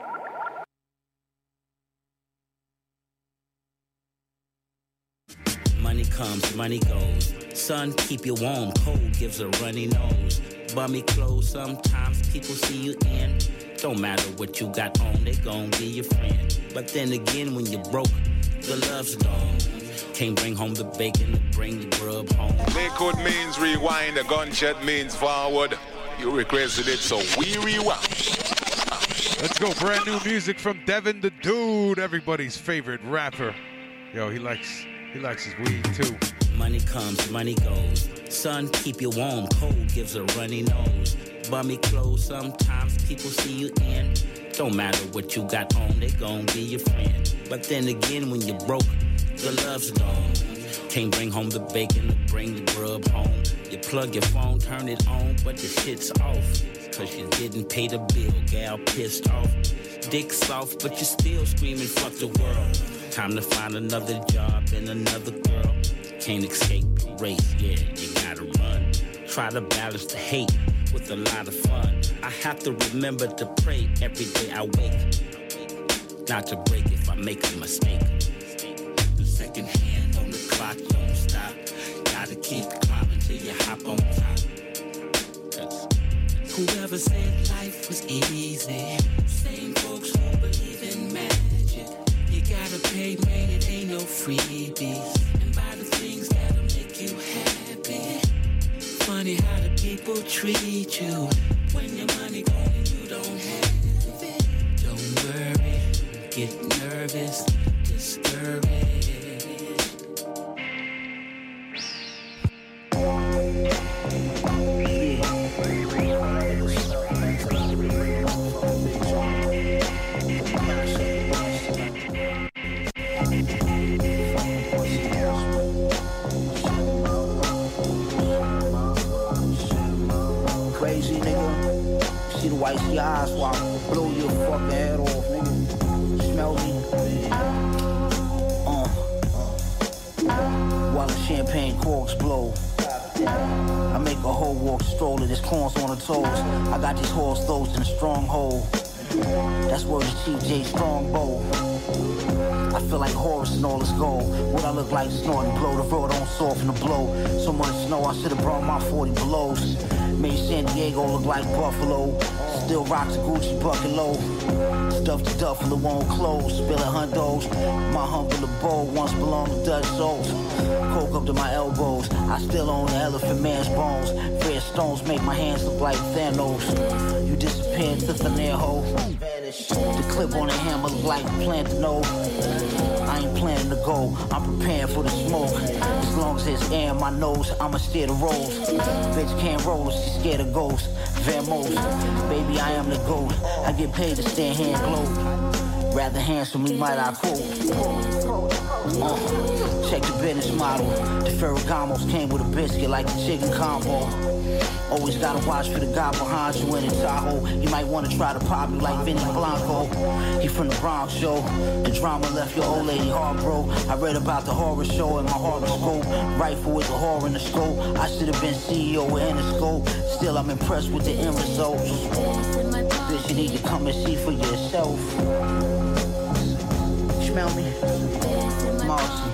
Money comes, money goes. Sun, keep you warm. Cold gives a runny nose. Bummy clothes, sometimes people see you in. Don't matter what you got on, they gon' be your friend. But then again, when you're broke, the love's gone. Can't bring home the bacon to bring the grub home. Lakewood means rewind, a gunshot means forward. You requested it, so we rewind. Let's go, brand new music from Devin the Dude, everybody's favorite rapper. Yo, he likes... He likes his weed, too. Money comes, money goes. Sun, keep you warm. Cold gives a runny nose. Bummy clothes, sometimes people see you in. Don't matter what you got on, they gon' be your friend. But then again, when you're broke, the love's gone. Can't bring home the bacon to bring the grub home. You plug your phone, turn it on, but the shit's off. Cause you didn't pay the bill, gal pissed off. Dick soft, but you still screaming, fuck the world. Time to find another job and another girl. Can't escape the race, yeah, you gotta run. Try to balance the hate with a lot of fun. I have to remember to pray every day I wake. Not to break if I make a mistake. The second hand on the clock, don't stop. Gotta keep climbing till you hop on top. Whoever said life was easy, same folks who believe in magic. You gotta pay, man, it ain't no freebies. And buy the things that'll make you happy. Funny how the people treat you when your money gone and you don't have it. Don't worry, get nervous, discouraged. Crazy nigga, see the whites of your eyes while I blow your fucking head off, nigga. Smell me? Uh, while the champagne corks blow, I make a whole walk stroller, there's corns on the toes. I got these horse throats in a stronghold. That's where the Chief J Strongbow. I feel like Horace and all this gold. What I look like snorting blow, the road don't soften the blow. So much snow, I should've brought my forty belows. Made San Diego look like Buffalo. Still rocks a Gucci bucket low. Stuffed the duffel, it won't close. Spilling hundos. My humble abode once belonged to Dutch souls. Coke up to my elbows. I still own the elephant man's bones. Red stones make my hands look like Thanos. You disappeared to the near hole. The clip on the hammer look like a plant to know. I ain't planning to go, I'm preparing for the smoke. As long as there's air in my nose, I'ma steer the rolls. Bitch can't roll, she's scared of ghosts. Vamos, baby, I am the goat. I get paid to stand here and gloat. Rather handsomely, might I quote. Uh, check the business model. The Ferragamos came with a biscuit like a chicken combo. Always gotta watch for the guy behind you in the Tahoe. You might wanna try to pop you like Vinny Blanco. He from the Bronx show. The drama left your old lady heart broke. I read about the horror show in my horoscope. Rifle with the horror in the scope. I should have been C E O with Interscope. Still I'm impressed with the end results. Bitch, you need to come and see for yourself. Smell me? Marcy.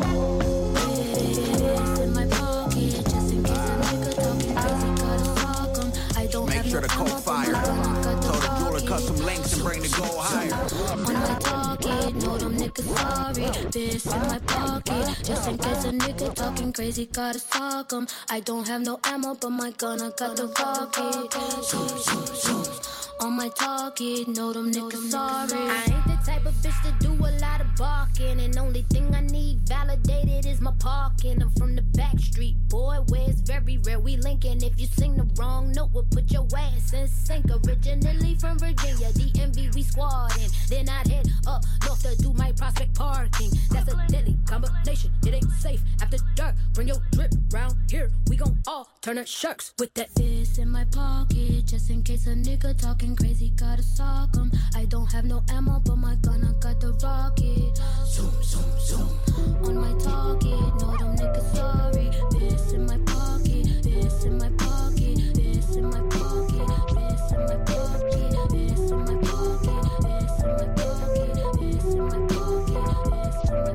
Make sure the coke fire. Told the jeweler cut some links and bring the gold higher. On my target, know them niggas sorry. This in my pocket, just in case a nigga talking crazy, gotta sock 'em. I don't have no ammo, but my gun, I got the rocket. Zoom, zoom, zoom. On my target, know them niggas sorry. I ain't the type of bitch to do a lot of barking, and only thing I need validated is my parking. I'm from the back street, boy, where it's very rare we linkin'. If you sing the wrong note, we'll put your ass in sync. Originally from Virginia, D M V we squaddin'. Then I'd head up north to do my prospect parking. That's a deadly combination, it ain't safe. After dark, bring your drip round here. We gon' all turn our sharks with that fist in my pocket, just in case a nigga talking crazy, gotta sock 'em. I don't have no ammo, but my gun, I got the rocket. Zoom, zoom, zoom. On my target, know them niggas sorry. This in my pocket, this in my pocket, this in my pocket, this in my pocket, this in my pocket, this in my pocket, this in my pocket, this in my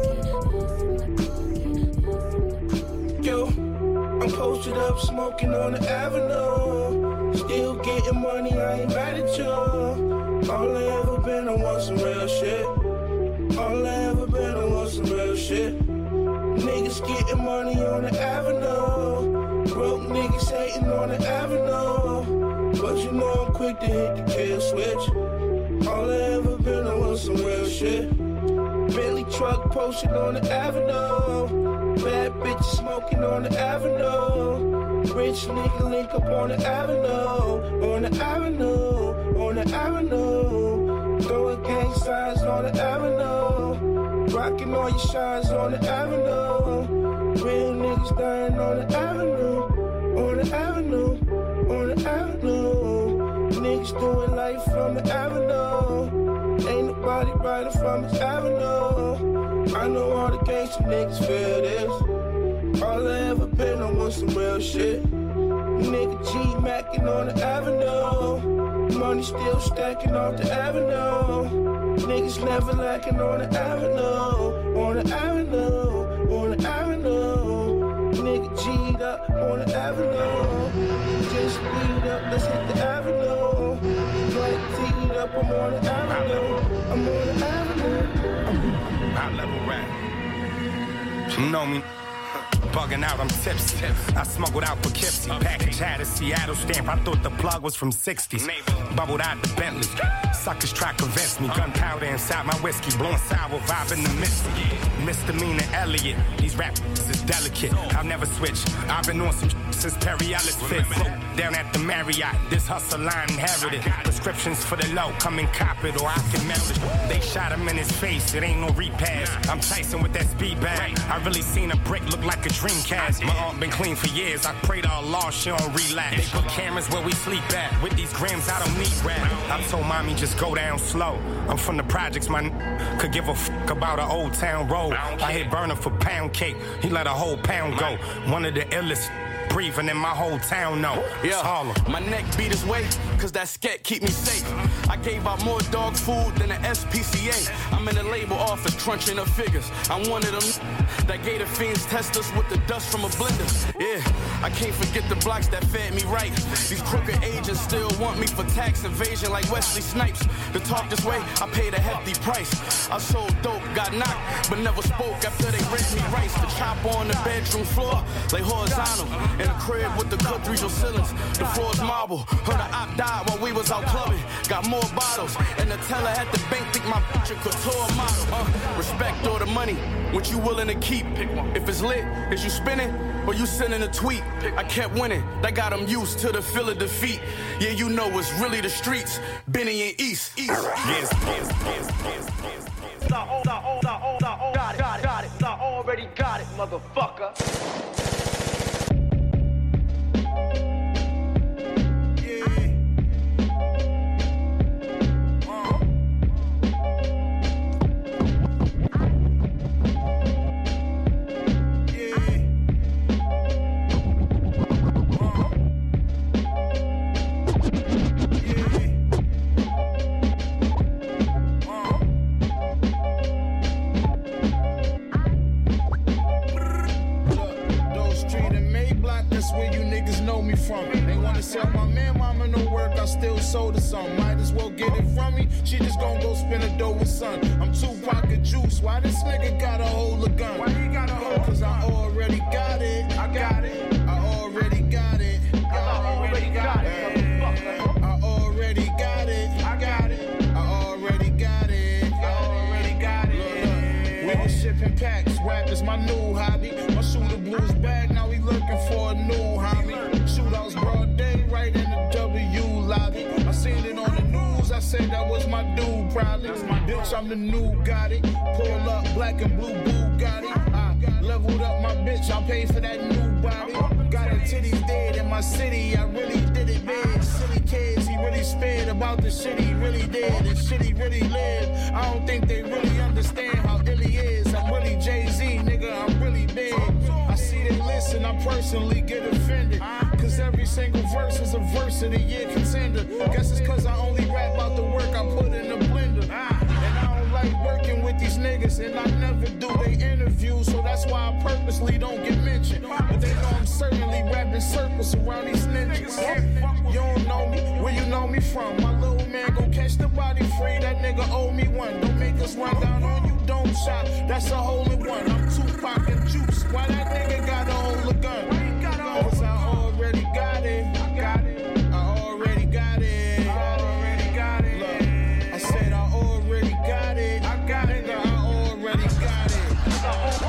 pocket. Yo, I'm posted up, smoking on the avenue. Still getting money, I ain't mad at you. All I ever been, I want some real shit. All I ever been, I want some real shit. Niggas getting money on the avenue. Broke niggas hating on the avenue. But you know I'm quick to hit the kill switch. All I ever been, I want some real shit. Bentley truck posted on the avenue. Bad bitches smoking on the avenue. Rich nigga link up on the avenue. On the avenue. On the avenue. Throwing gang signs on the avenue. Rocking all your shines on the avenue. Real niggas dying on the avenue. On the avenue. On the avenue. Niggas doing life from the avenue. Ain't nobody Shawty riding from his avenue. I know all the gangsta niggas feel this. All I ever been, I want some real shit. Nigga G macking on the avenue. Money still stacking off the avenue. Niggas never lacking on the avenue. On the avenue, on the avenue. Nigga G'd up on the avenue. Just speed up, let's hit the avenue. Like teed up, I'm on the avenue. I'm on the avenue. I'm high level rap. You know me. Bugging out, I'm tipsy. I smuggled out Poughkeepsie. Package had a Seattle stamp. I thought the plug was from sixties. Bubbled out the Bentley. Suckers try to convince me. Gunpowder inside my whiskey. Blowing sour, vibing the misty. Misdemeanor Elliot. These rappers is delicate. I'll never switch. I've been on some since Perry Ellis fit. Float down at the Marriott. This hustle line inherited. Prescriptions for the low. Come and cop it or I can mail it. They shot him in his face. It ain't no repass. I'm Tyson with that speed bag. I really seen a brick look like a Dreamcast. My aunt been clean for years. I pray to Allah she don't relapse. They put cameras where we sleep at. With these grams, I don't need rap. I told mommy just go down slow. I'm from the projects, my n- could give a fuck about an old town road. I hit burner for pound cake. He let a whole pound go. One of the illest. Breathing in my whole town, no. Yeah, my neck beat his weight, cause that scat keep me safe. I gave out more dog food than the S P C A. I'm in the label office, crunching the figures. I'm one of them that gave the fiends test us with the dust from a blender. Yeah, I can't forget the blocks that fed me right. These crooked agents still want me for tax evasion like Wesley Snipes. To talk this way, I paid a hefty price. I sold dope, got knocked, but never spoke after they read me rights. The chopper on the bedroom floor, lay horizontal. In a crib with the cut three ceilings. The floor's marble. Heard a op died while we was out clubbing. Got more bottles. And the teller at the bank think my bitch a couture model. Uh, respect all the money. What you willing to keep? If it's lit, is you spinning? Or you sending a tweet? I kept winning. That got them used to the feel of defeat. Yeah, you know it's really the streets. Benny and East. East. Yes, yes, yes, yes, yes. Got it, got it, got it. I already got it, motherfucker. Sold her some, might as well get it from me. She just gon' go spend a dough with son. I'm Tupac and Juice. Why this nigga gotta hold a gun? Why he gotta hold? Cause I already got it. I got it. I already got it. I already got it. I already got it. I got it. I already got it. I already got it. We was shipping packs. Rap is my new hobby. My shooter blues bag. Now we looking for a new homie. Shootouts broad day right in the W lobby. I seen it on the news, I said that was my dude, probably. My bitch, I'm the new Gotti. Pull up, black and blue Bugatti. I leveled up my bitch, I paid for that new body. Got her titties dead in my city, I really did it big. Silly kids, he really spared about the shit he really did. And shit he really lived. I don't think they really understand how ill he is. I'm really Jay-Z, nigga, I'm really big. I see they listen, I personally get offended. Cause every single verse is a verse of the year contender. Guess it's cause I only rap about the work I put in the blender. And I don't like working with these niggas, and I never do they interviews, so that's why I purposely don't get mentioned. But they know I'm certainly rapping circles around these ninjas. You don't know me, where you know me from? My little man gon' catch the body free, that nigga owe me one. Don't make us run down on you, don't shot, that's a hole in one. I'm Tupac and Juice, why that nigga gotta hold a gun? Cause I already got it, I got it, I already got it, I already got it. Look, I said I already got it, I got it, I already got it. I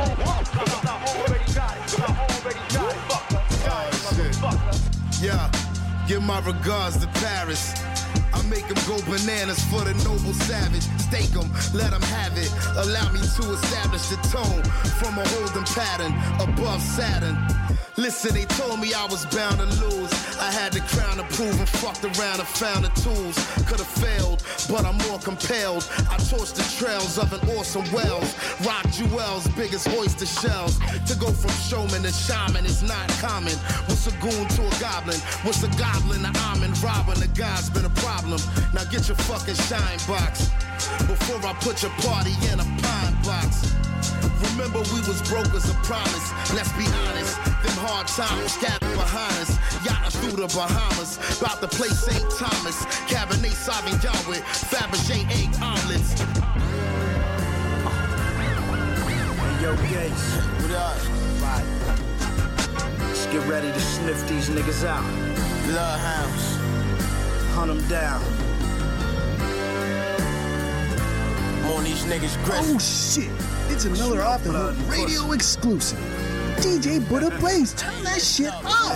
already got it, I already got it, fucker. Yeah, give my regards to Paris. I make them go bananas for the noble savage. Stake them, let them have it. Allow me to establish the tone from a holding pattern above Saturn. Listen, they told me I was bound to lose. I had the crown to prove and fucked around and found the tools. Could've failed, but I'm more compelled. I torched the trails of an Orson Welles. Rock jewels, biggest oyster shells. To go from showman to shaman is not common. What's a goon to a goblin? What's a goblin to almond? Robbing the God's been a problem. Now get your fucking shine box before I put your party in a pine box. Remember we was broke as a promise. Let's be honest, them hard times scattered behind us. Yacht us through the Bahamas, about to play Saint Thomas. Cabernet Sauvignon with Fabergé egg omelets. Hey, yo, Gates, what up? Right. Let's get ready to sniff these niggas out. Bloodhounds, hunt them down. On these niggas grip. Oh shit! It's another Off the Hook radio exclusive. D J Buddha Blaze, turn that shit up!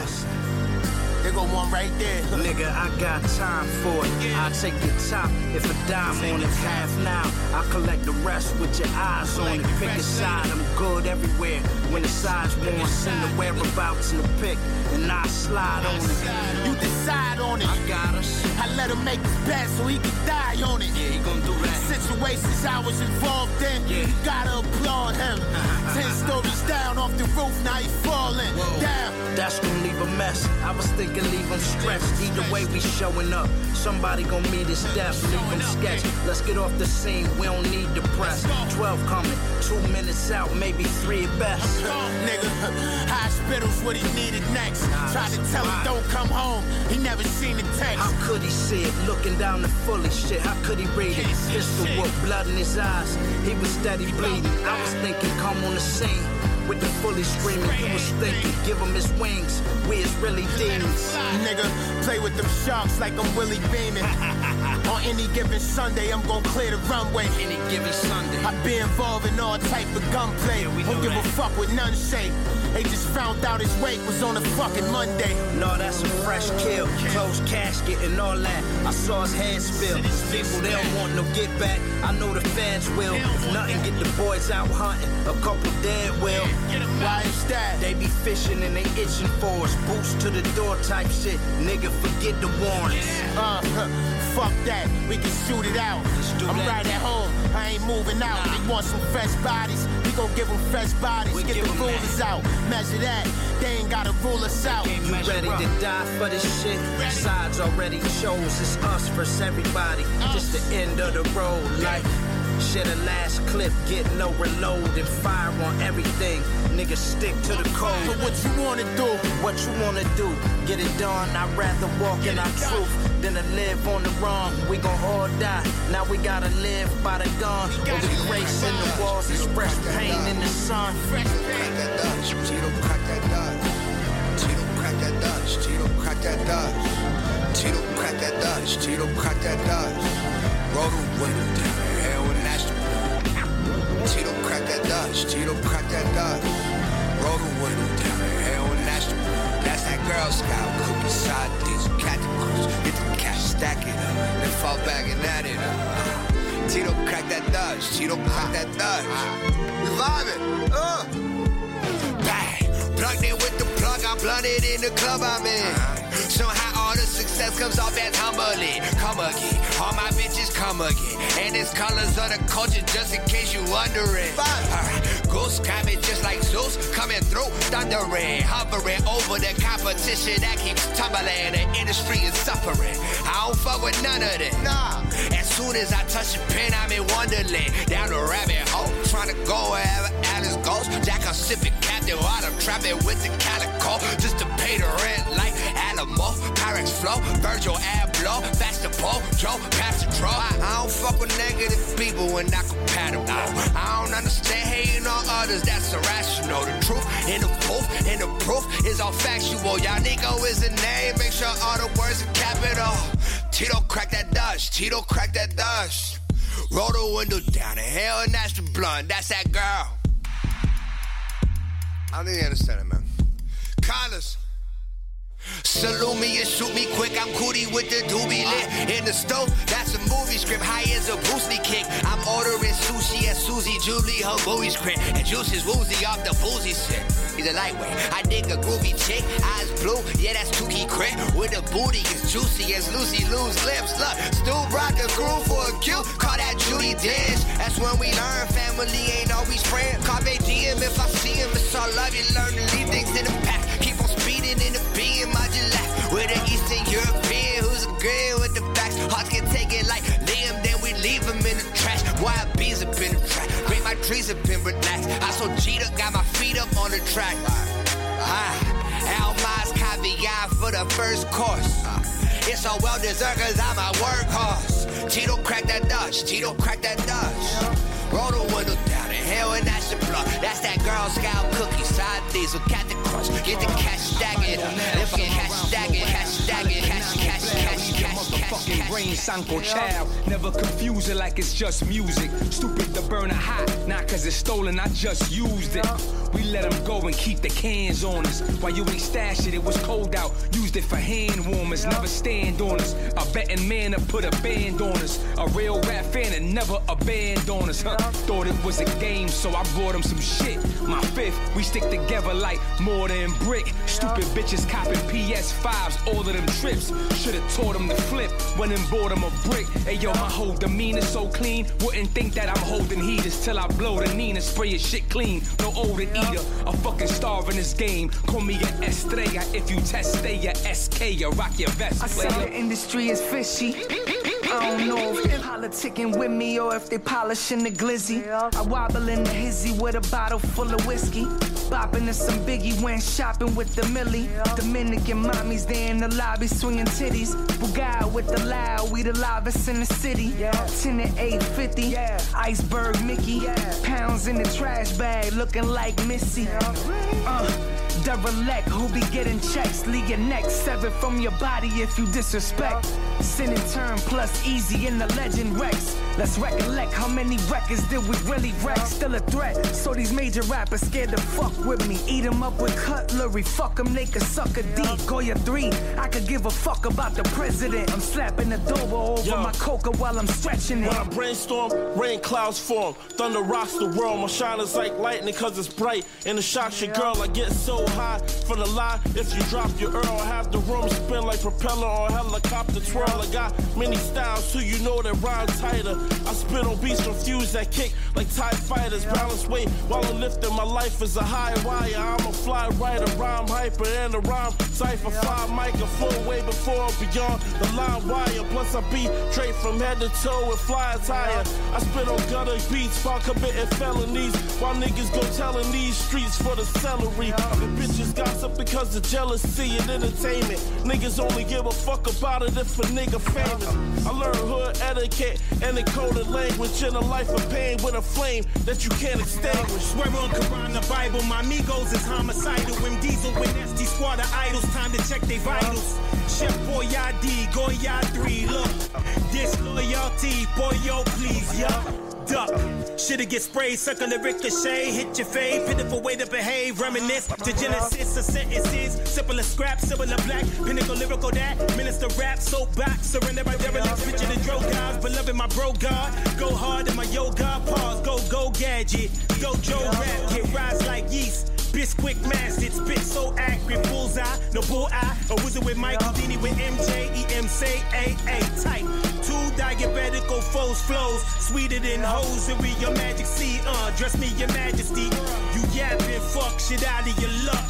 There go one right there. Nigga, I got time for it. I'll take your top if a dime on it. Half now, I'll collect the rest with your eyes on it. Pick a side, I'm good everywhere. When the side's warm, send the whereabouts in the pick, and I slide on it. You decide on it. I got us. I let him make his bed so he can die on it. Yeah, he gon' do that. Situations I was involved in, yeah. You gotta applaud him. Ten stories down off the roof, now he falling Whoa. down. That's gonna leave a mess. I was thinking leave him stressed. Either way we showing up. Somebody gon' meet his death, leave him sketch. Let's get off the scene, we don't need the press. Twelve coming, two minutes out, maybe three at best. Nigga, hospital's what he needed next. Nah, Tried to tell him don't come home, he never seen the text. How could he see it? Looking down the fully shit, how could he read it? Pistol with blood in his eyes, he was steady bleeding. I was thinking come on the scene. With the fully screaming, you was thinking, give him his wings, we is really demons. Nigga, play with them sharks like I'm Willie Beeman. On any given Sunday, I'm gon' clear the runway. Any given Sunday. I be involved in all type of gunplay. Yeah, Don't give that. a fuck what none say. They just found out his wake was on a fucking Monday. No, that's a fresh kill, closed casket and all that. I saw his head spill. People, they don't want no get back. I know the fans will. If nothing, get the boys out hunting. A couple dead will. Why is that? They be fishing and they itching for us. Boots to the door type shit. Nigga, forget the warrants. Uh, huh, fuck that. We can shoot it out. I'm that. right at home. I ain't moving out. Nah. They want some fresh bodies. We gon' give them fresh bodies. We Get give the 'em rulers that. out. Measure that. They ain't gotta rule us out. You ready to die for this shit? Sides already chose. It's us versus everybody. Just the end of the road. Like, shit, the last clip. Get no reload and fire on everything. Niggas stick to the code. But what you wanna do? What you wanna do? Get it done. I'd rather walk in our truth than to live on the run. We gon' all die. Now we gotta live by the gun. Or we race in the walls, express pain in the sun. Fresh pain. Tito, crack that Dutch. Tito, crack that Dutch. Tito, crack that Dutch. Tito, crack that Dutch. Tito, crack that Dutch. Roll the window down, hell with National. Tito, crack that Dutch. Tito, crack that Dutch. Roll the window down, hell with National. That's that Girl Scout cookie side dish. Catch the cruise, get the cash, stack it up, then fall back and add it up. Tito, crack that Dutch. Tito, crack that Dutch. We vibing, uh. Bang, plugged in with the plug, I'm blunted in the club I'm in. Somehow all the success comes off as humbling. Come again, all my bitches come again. And it's colors of the culture, just in case you wondering. Alright, Goose coming just like Zeus, coming through, thundering, hovering over the competition that keeps tumbling. The industry is suffering. I don't fuck with none of it. Nah. As soon as I touch a pen, I'm in Wonderland. Down the rabbit hole, trying to go wherever Alice goes. Jack, I'm sipping Captain while I'm trapping with the calico, just to pay the rent like Alamo. Pyrex flow, Virgil Abloh, faster pole, Joe, pass the draw. I, I don't fuck with negative people when not compatible. I don't understand hating on others, that's irrational. The truth in the proof, and the proof is all factual. Y'all Nico is the name, make sure all the words are capital. Tito, crack that Dutch. Tito, crack that Dutch. Roll the window down, and hell, and that's the blunt. That's that girl. I don't think you understand it, man. Carlos. Salute me and shoot me quick, I'm cootie with the doobie lit. In the stove, that's a movie script, high as a Bruce Lee kick. I'm ordering sushi at Susie Julie, her movie script. And juice is woozy off the boozy shit. He's a lightweight. I dig a groovy chick, eyes blue, yeah, that's Tukey Crit. With a booty as juicy as Lucy Lou's lips. Look, Stu brought the groove for a cue, call that Judy Dench. That's when we learn family ain't always friends. Carpe diem if I see him, it's all love. You learn to leave things in the past. Keep on speeding in the beam, I just laugh. With an Eastern European who's agreeing with the facts. Hearts can take it like Liam, then we leave him in the trash. Wild bees up in the track. Great, my trees have been relaxed. I so Cheetah, got my feet up on the track. Ah, Alma's caviar for the first course. It's so well deserved cause I'm a workhorse. Tito crack that Dutch, Tito crack that Dutch. Roll the window down and hell and that's the blood. That's that Girl Scout cookie, side diesel, Captain Crunch. Get the cash staggered. If I cash staggered, cash staggered, cash, cash, cash, cash, cash, cash. Brain Sanko child, never confuse it like it's just music. Stupid to burn it hot, not cause it's stolen, I just used it. We let them go and keep the cans on us. While you ain't stash it, it was cold out. Used it for hand warmers, never stand on us. A betting man to put a band on us. A real rap fan and never abandon us, huh? Thought it was a game, so I brought him some shit. My fifth, we stick together like mortar and brick. Stupid bitches copping P S fives, all of them trips. Should've taught them to flip, went and bought them a brick. Hey yo, my whole demeanor so clean. Wouldn't think that I'm holding heaters till I blow the Nina, spray your shit clean. No older eater, a fucking star in this game. Call me an Estrella if you test, stay your S K, you rock your vest. I say the industry is fishy. I don't know if they're politicking with me or if they polishing the glizzy. I wobble in the hizzy with a bottle full of whiskey. Bopping to some Biggie, went shopping with the Millie. Dominican mommies, they in the lobby swinging titties. Bugatti with the loud, we the loudest in the city. ten to eight fifty, Iceberg Mickey. Pounds in the trash bag, looking like Missy. Uh, derelict who be getting checks. Leave your neck severed from your body if you disrespect. Sin in turn plus easy in the legend Rex. Let's recollect how many records did we really wreck. Still a threat, so these major rappers scared to fuck with me. Eat them up with cutlery, fuck them, they could suck a D. Goya three, I could give a fuck about the president. I'm slapping the dober over Yo. my coca while I'm stretching it. When I brainstorm, rain clouds form. Thunder rocks the world, my shine is like lightning cause it's bright. And it shocks your girl, I get so high from the lie. If you drop your Earl, have the room spin like propeller on helicopter twirl. I got many styles, so you know that rhyme tighter. I spit on beats confused that kick like TIE fighters. Balance weight while I'm lifting, my life is a high wire. I'm a fly writer, rhyme hyper, and a rhyme cipher. Five microphone way before beyond the line wire. Plus I beat straight from head to toe with fly attire. I spit on gutter beats while committing felonies. While niggas go telling these streets for the celery. The bitches gossip because of jealousy and entertainment. Niggas only give a fuck about it if a nigga famous. I learned hood etiquette and encoded language in a life of pain with a flame that you can't extinguish. Swear on Quran, the Bible, my amigos is homicidal. When Diesel with S D squad of idols, time to check their vitals. Chef Boyardee, Goya three, look, disloyalty, boy yo please, yeah. Duck. Shoulda get sprayed, circle the ricochet, hit your fade, pitiful way to behave, reminisce to Genesis of sentences, simple as scrap, simple as black, pinnacle lyrical that, minister rap, soapbox, surrender by derelict, picture the dro guys, beloved my bro God, go hard in my yoga, pause, go, go gadget, go Joe rap, get rise like yeast. Bisquick mastered, spit so accurate, bullseye, no bull eye. A wizard with Michael Dini with M J, E M C, A A type. Two diabetical foes flows, sweeter than hosiery. Your magic C, uh, dress me your majesty. You yapping, fuck shit out of your luck.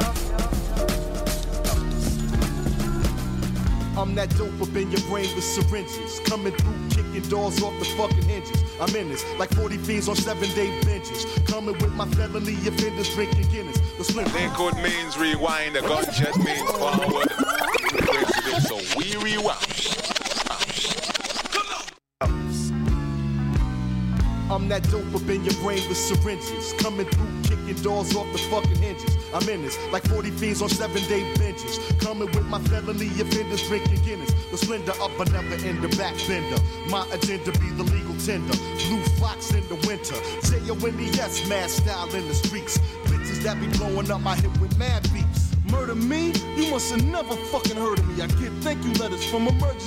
I'm that dope up in your brain with syringes. Coming through, kicking doors off the fucking hinges. I'm in this, like forty fiends on seven-day benches. Coming with my felony offenders, drinking Guinness. The splinter. Liquid means rewind, the gunshot means forward. So we rewind. I'm that dope up in your brain with syringes. Coming through, kicking doors off the fucking hinges. I'm in this, like forty fiends on seven-day benches. Coming with my felony offenders, drinking Guinness. The splendor of a never-ender backbender. My agenda be the legal tender. Blue fox in the winter. J O N E S, mad style in the streets. Bitches that be blowing up my hip with mad beats. Murder me? You must have never fucking heard of me. I get thank you letters from emergency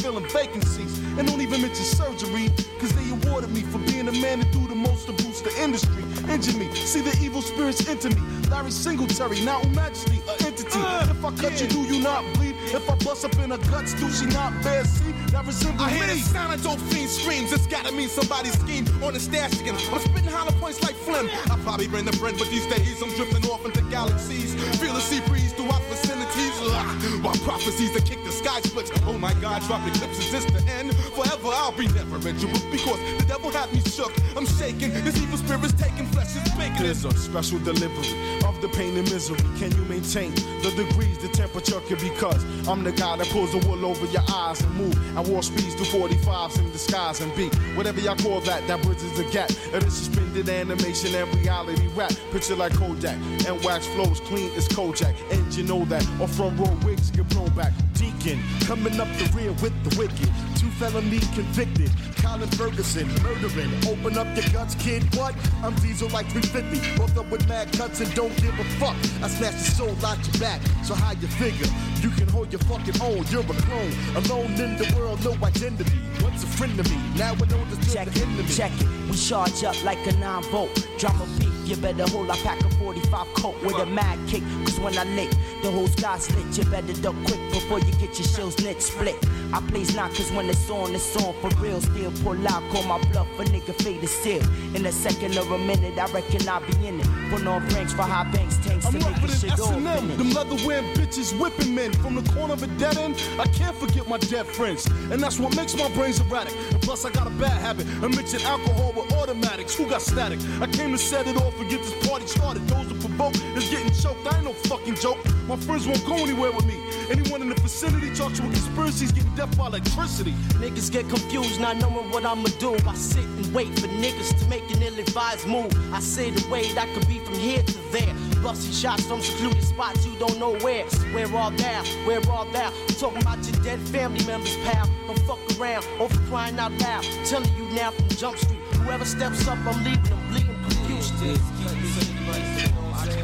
filling vacancies. And don't even mention surgery, cause they awarded me for being the man that do the most to boost the industry. Injure me, see the evil spirits into me. Larry Singletary, now Majesty, a entity. Uh, if I cut yeah. you, do you not bleed? If I bust up in her guts, do she not bear see? That resembles I me. hear the sound of dope fiend screams. It's gotta mean somebody's scheme on the stash again. I'm spitting hollow points like phlegm. I probably bring the friend, but these days I'm drifting off into galaxies. Feel the sea breeze throughout facilities. Ugh. While prophecies that kick the sky splits. Oh my God, drop eclipses, it's the end. Forever I'll be never reachable because the devil had me shook. I'm shaking, this evil spirit's taking flesh, it's bacon. There's a special delivery of the pain and misery. Can you maintain the degrees, the temperature can be cause I'm the guy that pulls the wool over your eyes and move at war speeds through forty-fives in the skies and be whatever y'all call that, that bridges the gap. It is suspended animation and reality rap. Picture like Kodak and wax flows clean as Kojak. And you know that, or front row wigs get blown back. Deacon coming up the rear with the wicked. Two felony convicted. Colin Ferguson murdering. Open up your guts, kid. What? I'm Diesel like three fifty. Both up with mad cuts and don't give a fuck. I smash the soul out your back. So how you figure? You can hold your fucking own. You're a clone. Alone in the world, no identity. What's a friend to me? Now I know this check it, enemy. Check it. We charge up like a nine volt. Drama beef. You better hold. I pack a forty-five coat with a mad kick. Cause when I lick, the whole sky slit. You better duck quick before you get your shills knit split. I plays not cause when it's on, it's on for real. Still pull out, call my bluff, a nigga fade is still. In a second or a minute, I reckon I'll be in it. Put on pranks for high banks, tanks to make this shit all finish. Them leather wearing bitches whipping men from the corner of a dead end. I can't forget my dead friends, and that's what makes my brains erratic. And plus I got a bad habit of mixing alcohol with automatics. Who got static? I came to set it off and get this party started. Those who provoke is getting choked. I ain't no fucking joke. My friends won't go anywhere with me. Anyone in the vicinity talks to a conspiracies getting death by electricity. Niggas get confused not knowing what I'ma do. I sit and wait for niggas to make an ill-advised move. I sit and wait, I could be from here to there. Busting shots from secluded spots you don't know where. Where all down, where all down. I'm talking about your dead family members, pal. Don't fuck around, over crying out loud. Telling you now from Jump Street, whoever steps up, I'm leaving them bleeding confused.